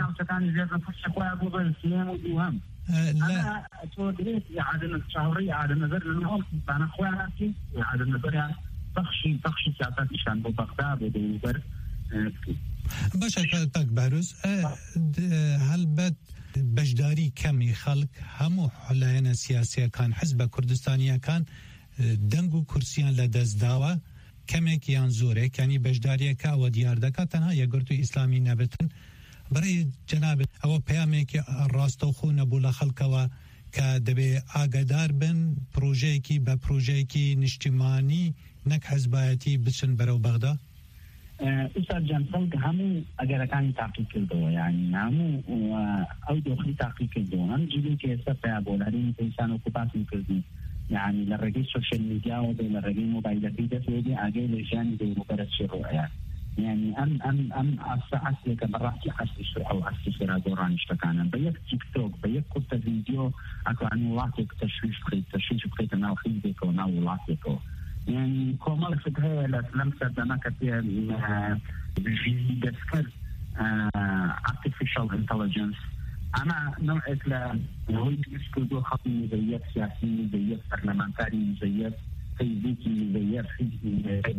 لا تودريت إعادة الشهرية إعادة نظر للنهار أنا أخواني إعادة نظر تخشي ساعات إشان ببغداد ودوبر باشا كاك بهروز هل بد بجداري كمي خلق همو حلين سياسية كان حزب كردستانية كان دنگو كرسيان لدز داوا کمک یان زورک یعنی بجداریه که او دیار دکا تنها یگرتو اسلامی نبتن برای جناب او پیامه که راستو خو نبولا خلقوا که دبی آگادار بن پروژه کی به پروژه کی نشتمانی نک حزبایتی بچن برو بغداد استاد جان خلق همو اگر کانی تحقیق کردو یعنی همو او دخلی تحقیق کردو هم جیلی که سفه بولارین انسان اوکوپاسیون کردی يعني للرجال السوشيال ميديا وللرجال موبايلات تسويدي أجيل الجانب المبارك شروعيات يعني أم أصلك برأتي أصل أو أصل دوران اشتكانا بيك تيك توك بيك كنت فيديو أكو عن ولاحك تشويش بخيت أنا وخيزك ونا ولاحك يعني كومال فكرة لمسة دنا كتير بجيزي بسكر artificial intelligence أنا نوعك لهوي بيسكدو خط مزيف سياسي مزيف برلمانتاري مزيف فيزيكي مزيف فيزيكي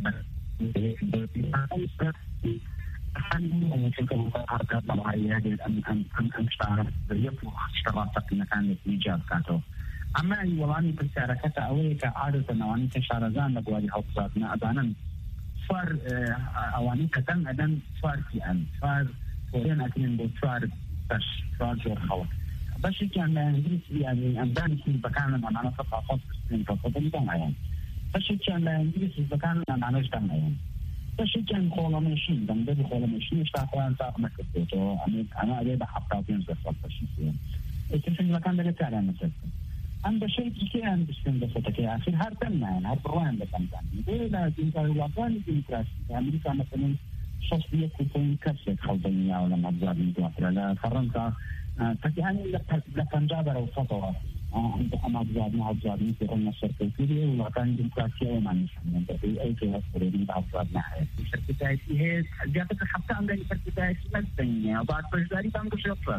ممكن تكون حركات طبيعية أن اشتغلت مزيف واشتغلت في مكان الإيجاب كاتو أما يواني بالشاركة أوليك عادة نواني كشارزان لبوالي حوصاتنا أدانا صار أواني كتن أدن صار في أن صار فورين أكلين بوصار باش راجع خلق باش كان انجليزي يعني امداني في بكان معنا ثقافات من تفضل يعني باش كان انجليزي بكان معنا جدا يعني باش كان خولمشين ده خولمشين اشتغل صار مكتوب انا اريد حتى ينزل باش يعني في المكان ده تاعنا مثلا عند شيء كان بس يا اخي هرتنا يعني هربان ده كان ده ديمقراطيه ديمقراطيه امريكا مثلا شخصية كوين كسر خلدنيا ولا مبزار من دواتر لا فرنسا تكياني لفنجاب أو سطوة عندما مبزار من تقولنا الشركة كذي ولا كان ديمقراطية وما نشان يعني أي شيء أسرائيلي مبزار نحية الشركة هي جابت حتى عندنا الشركة مدنية وبعد بجداري بانكو شرطات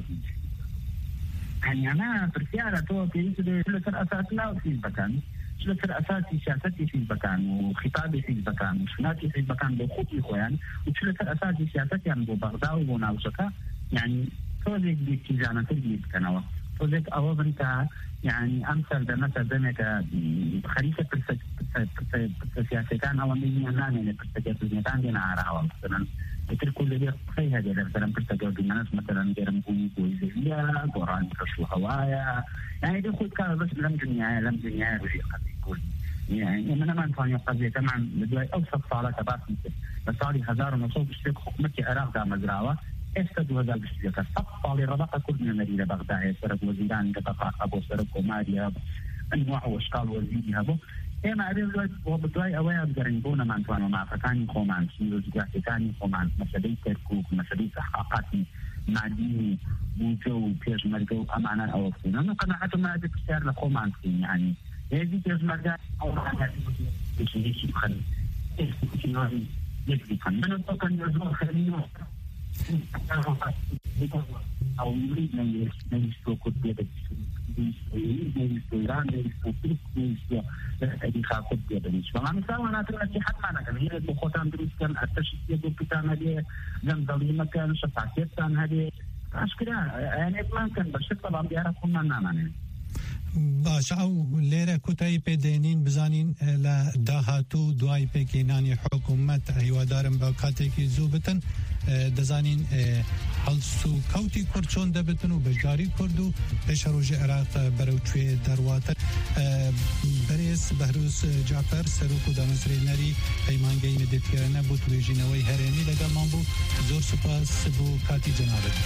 يعني أنا برسيارة تو في كل أساسنا في المكان شلتر أساسي سياستي في المكان وخطابي في المكان وشناتي في المكان بخوتي خوان وشلتر أساسي سياستي عن بغداد وناوشكا يعني توزيك باتجانا تجيب كنوا توزيك أولا يعني أمثل ده مثل ذنك خريفة سياسي كان أولا مني أناني لبرسجات الزيتان دينا عراوة مثلا مثل كل ذي خي هذا مثلا برسجات الناس مثلا غير مقوي كويزية قرآن كشو هوايا يعني دي خود كان بس لم دنيا بشيء قد يقول يعني أنا ما نفعني قضية طبعا بدوي أوسط صالة تبعث بس صالي هزار ونصوص بشتك حكومتي عراق دا مزراوة استدوا هذا بشتك فقط لرباقة كل من مدينة بغداد سرق وزيران قطع أبو سرق وماريا أنواع وأشكال وزيدي هذا ما أعرف دلوقتي وبدوي أويا بجرينبونا مع أنتوانو مع فكاني خومان سنجوز جاكتاني خومان مسألة تركوك مسألة حقاقاتي معديني بوجو بيج مرجو أمانا أو فينا أنا قناعته ما أدري كثير لخومان فين يعني هذه بيج مرجو أو أنا بيجي خل يجي خل من الطاقة يزور خلينا أو يريد من يسوق كتير إيران تركيا خاطب جدا فما سواء نترى حتى أنا كان هي بخوتان دروس كان التشكيل بكتان هذه جنب ضليمة كان شفاعات كان هذه أشكرا يعني ما كان بشكل طبعا بيعرفون ما نعمل باش او ليره کوتای پدینین بزانین لا داهاتو دوای پکینانی حکومت هیوادارم با کاتێکی زوو بتن دەزانین هەڵسو کەوتی کورد چۆن دەبتن و بەشداری کورد و پێش ڕۆژی عێراق بەرەوتوێ دەڕواتر بەرێز بەهروس جعفەر سەرۆک و دامەزرێنەری پەیمانگەی نەدەتکردنە بۆ توێژینەوەی هەرێمی لەگەڵمان بوو زۆر سوپاس بۆ کاتی جەنابەت.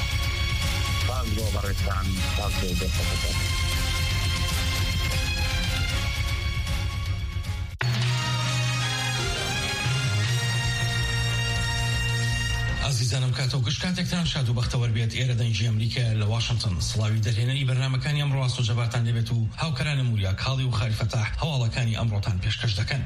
عزیزانم کاتۆ گشت کاتێکتان شاد و بەختەوەر بێت ئێرە دەنگی ئەمریکا لە واشنگتن سڵاوی دەرهێنەری بەرنامەکانی ئەمڕۆ ئاستۆ جەبارتان دەبێت و هاوکەرانە موریا کاڵی و خالیفەتاح هەواڵەکانی ئەمڕۆتان پێشکەش دەکەن.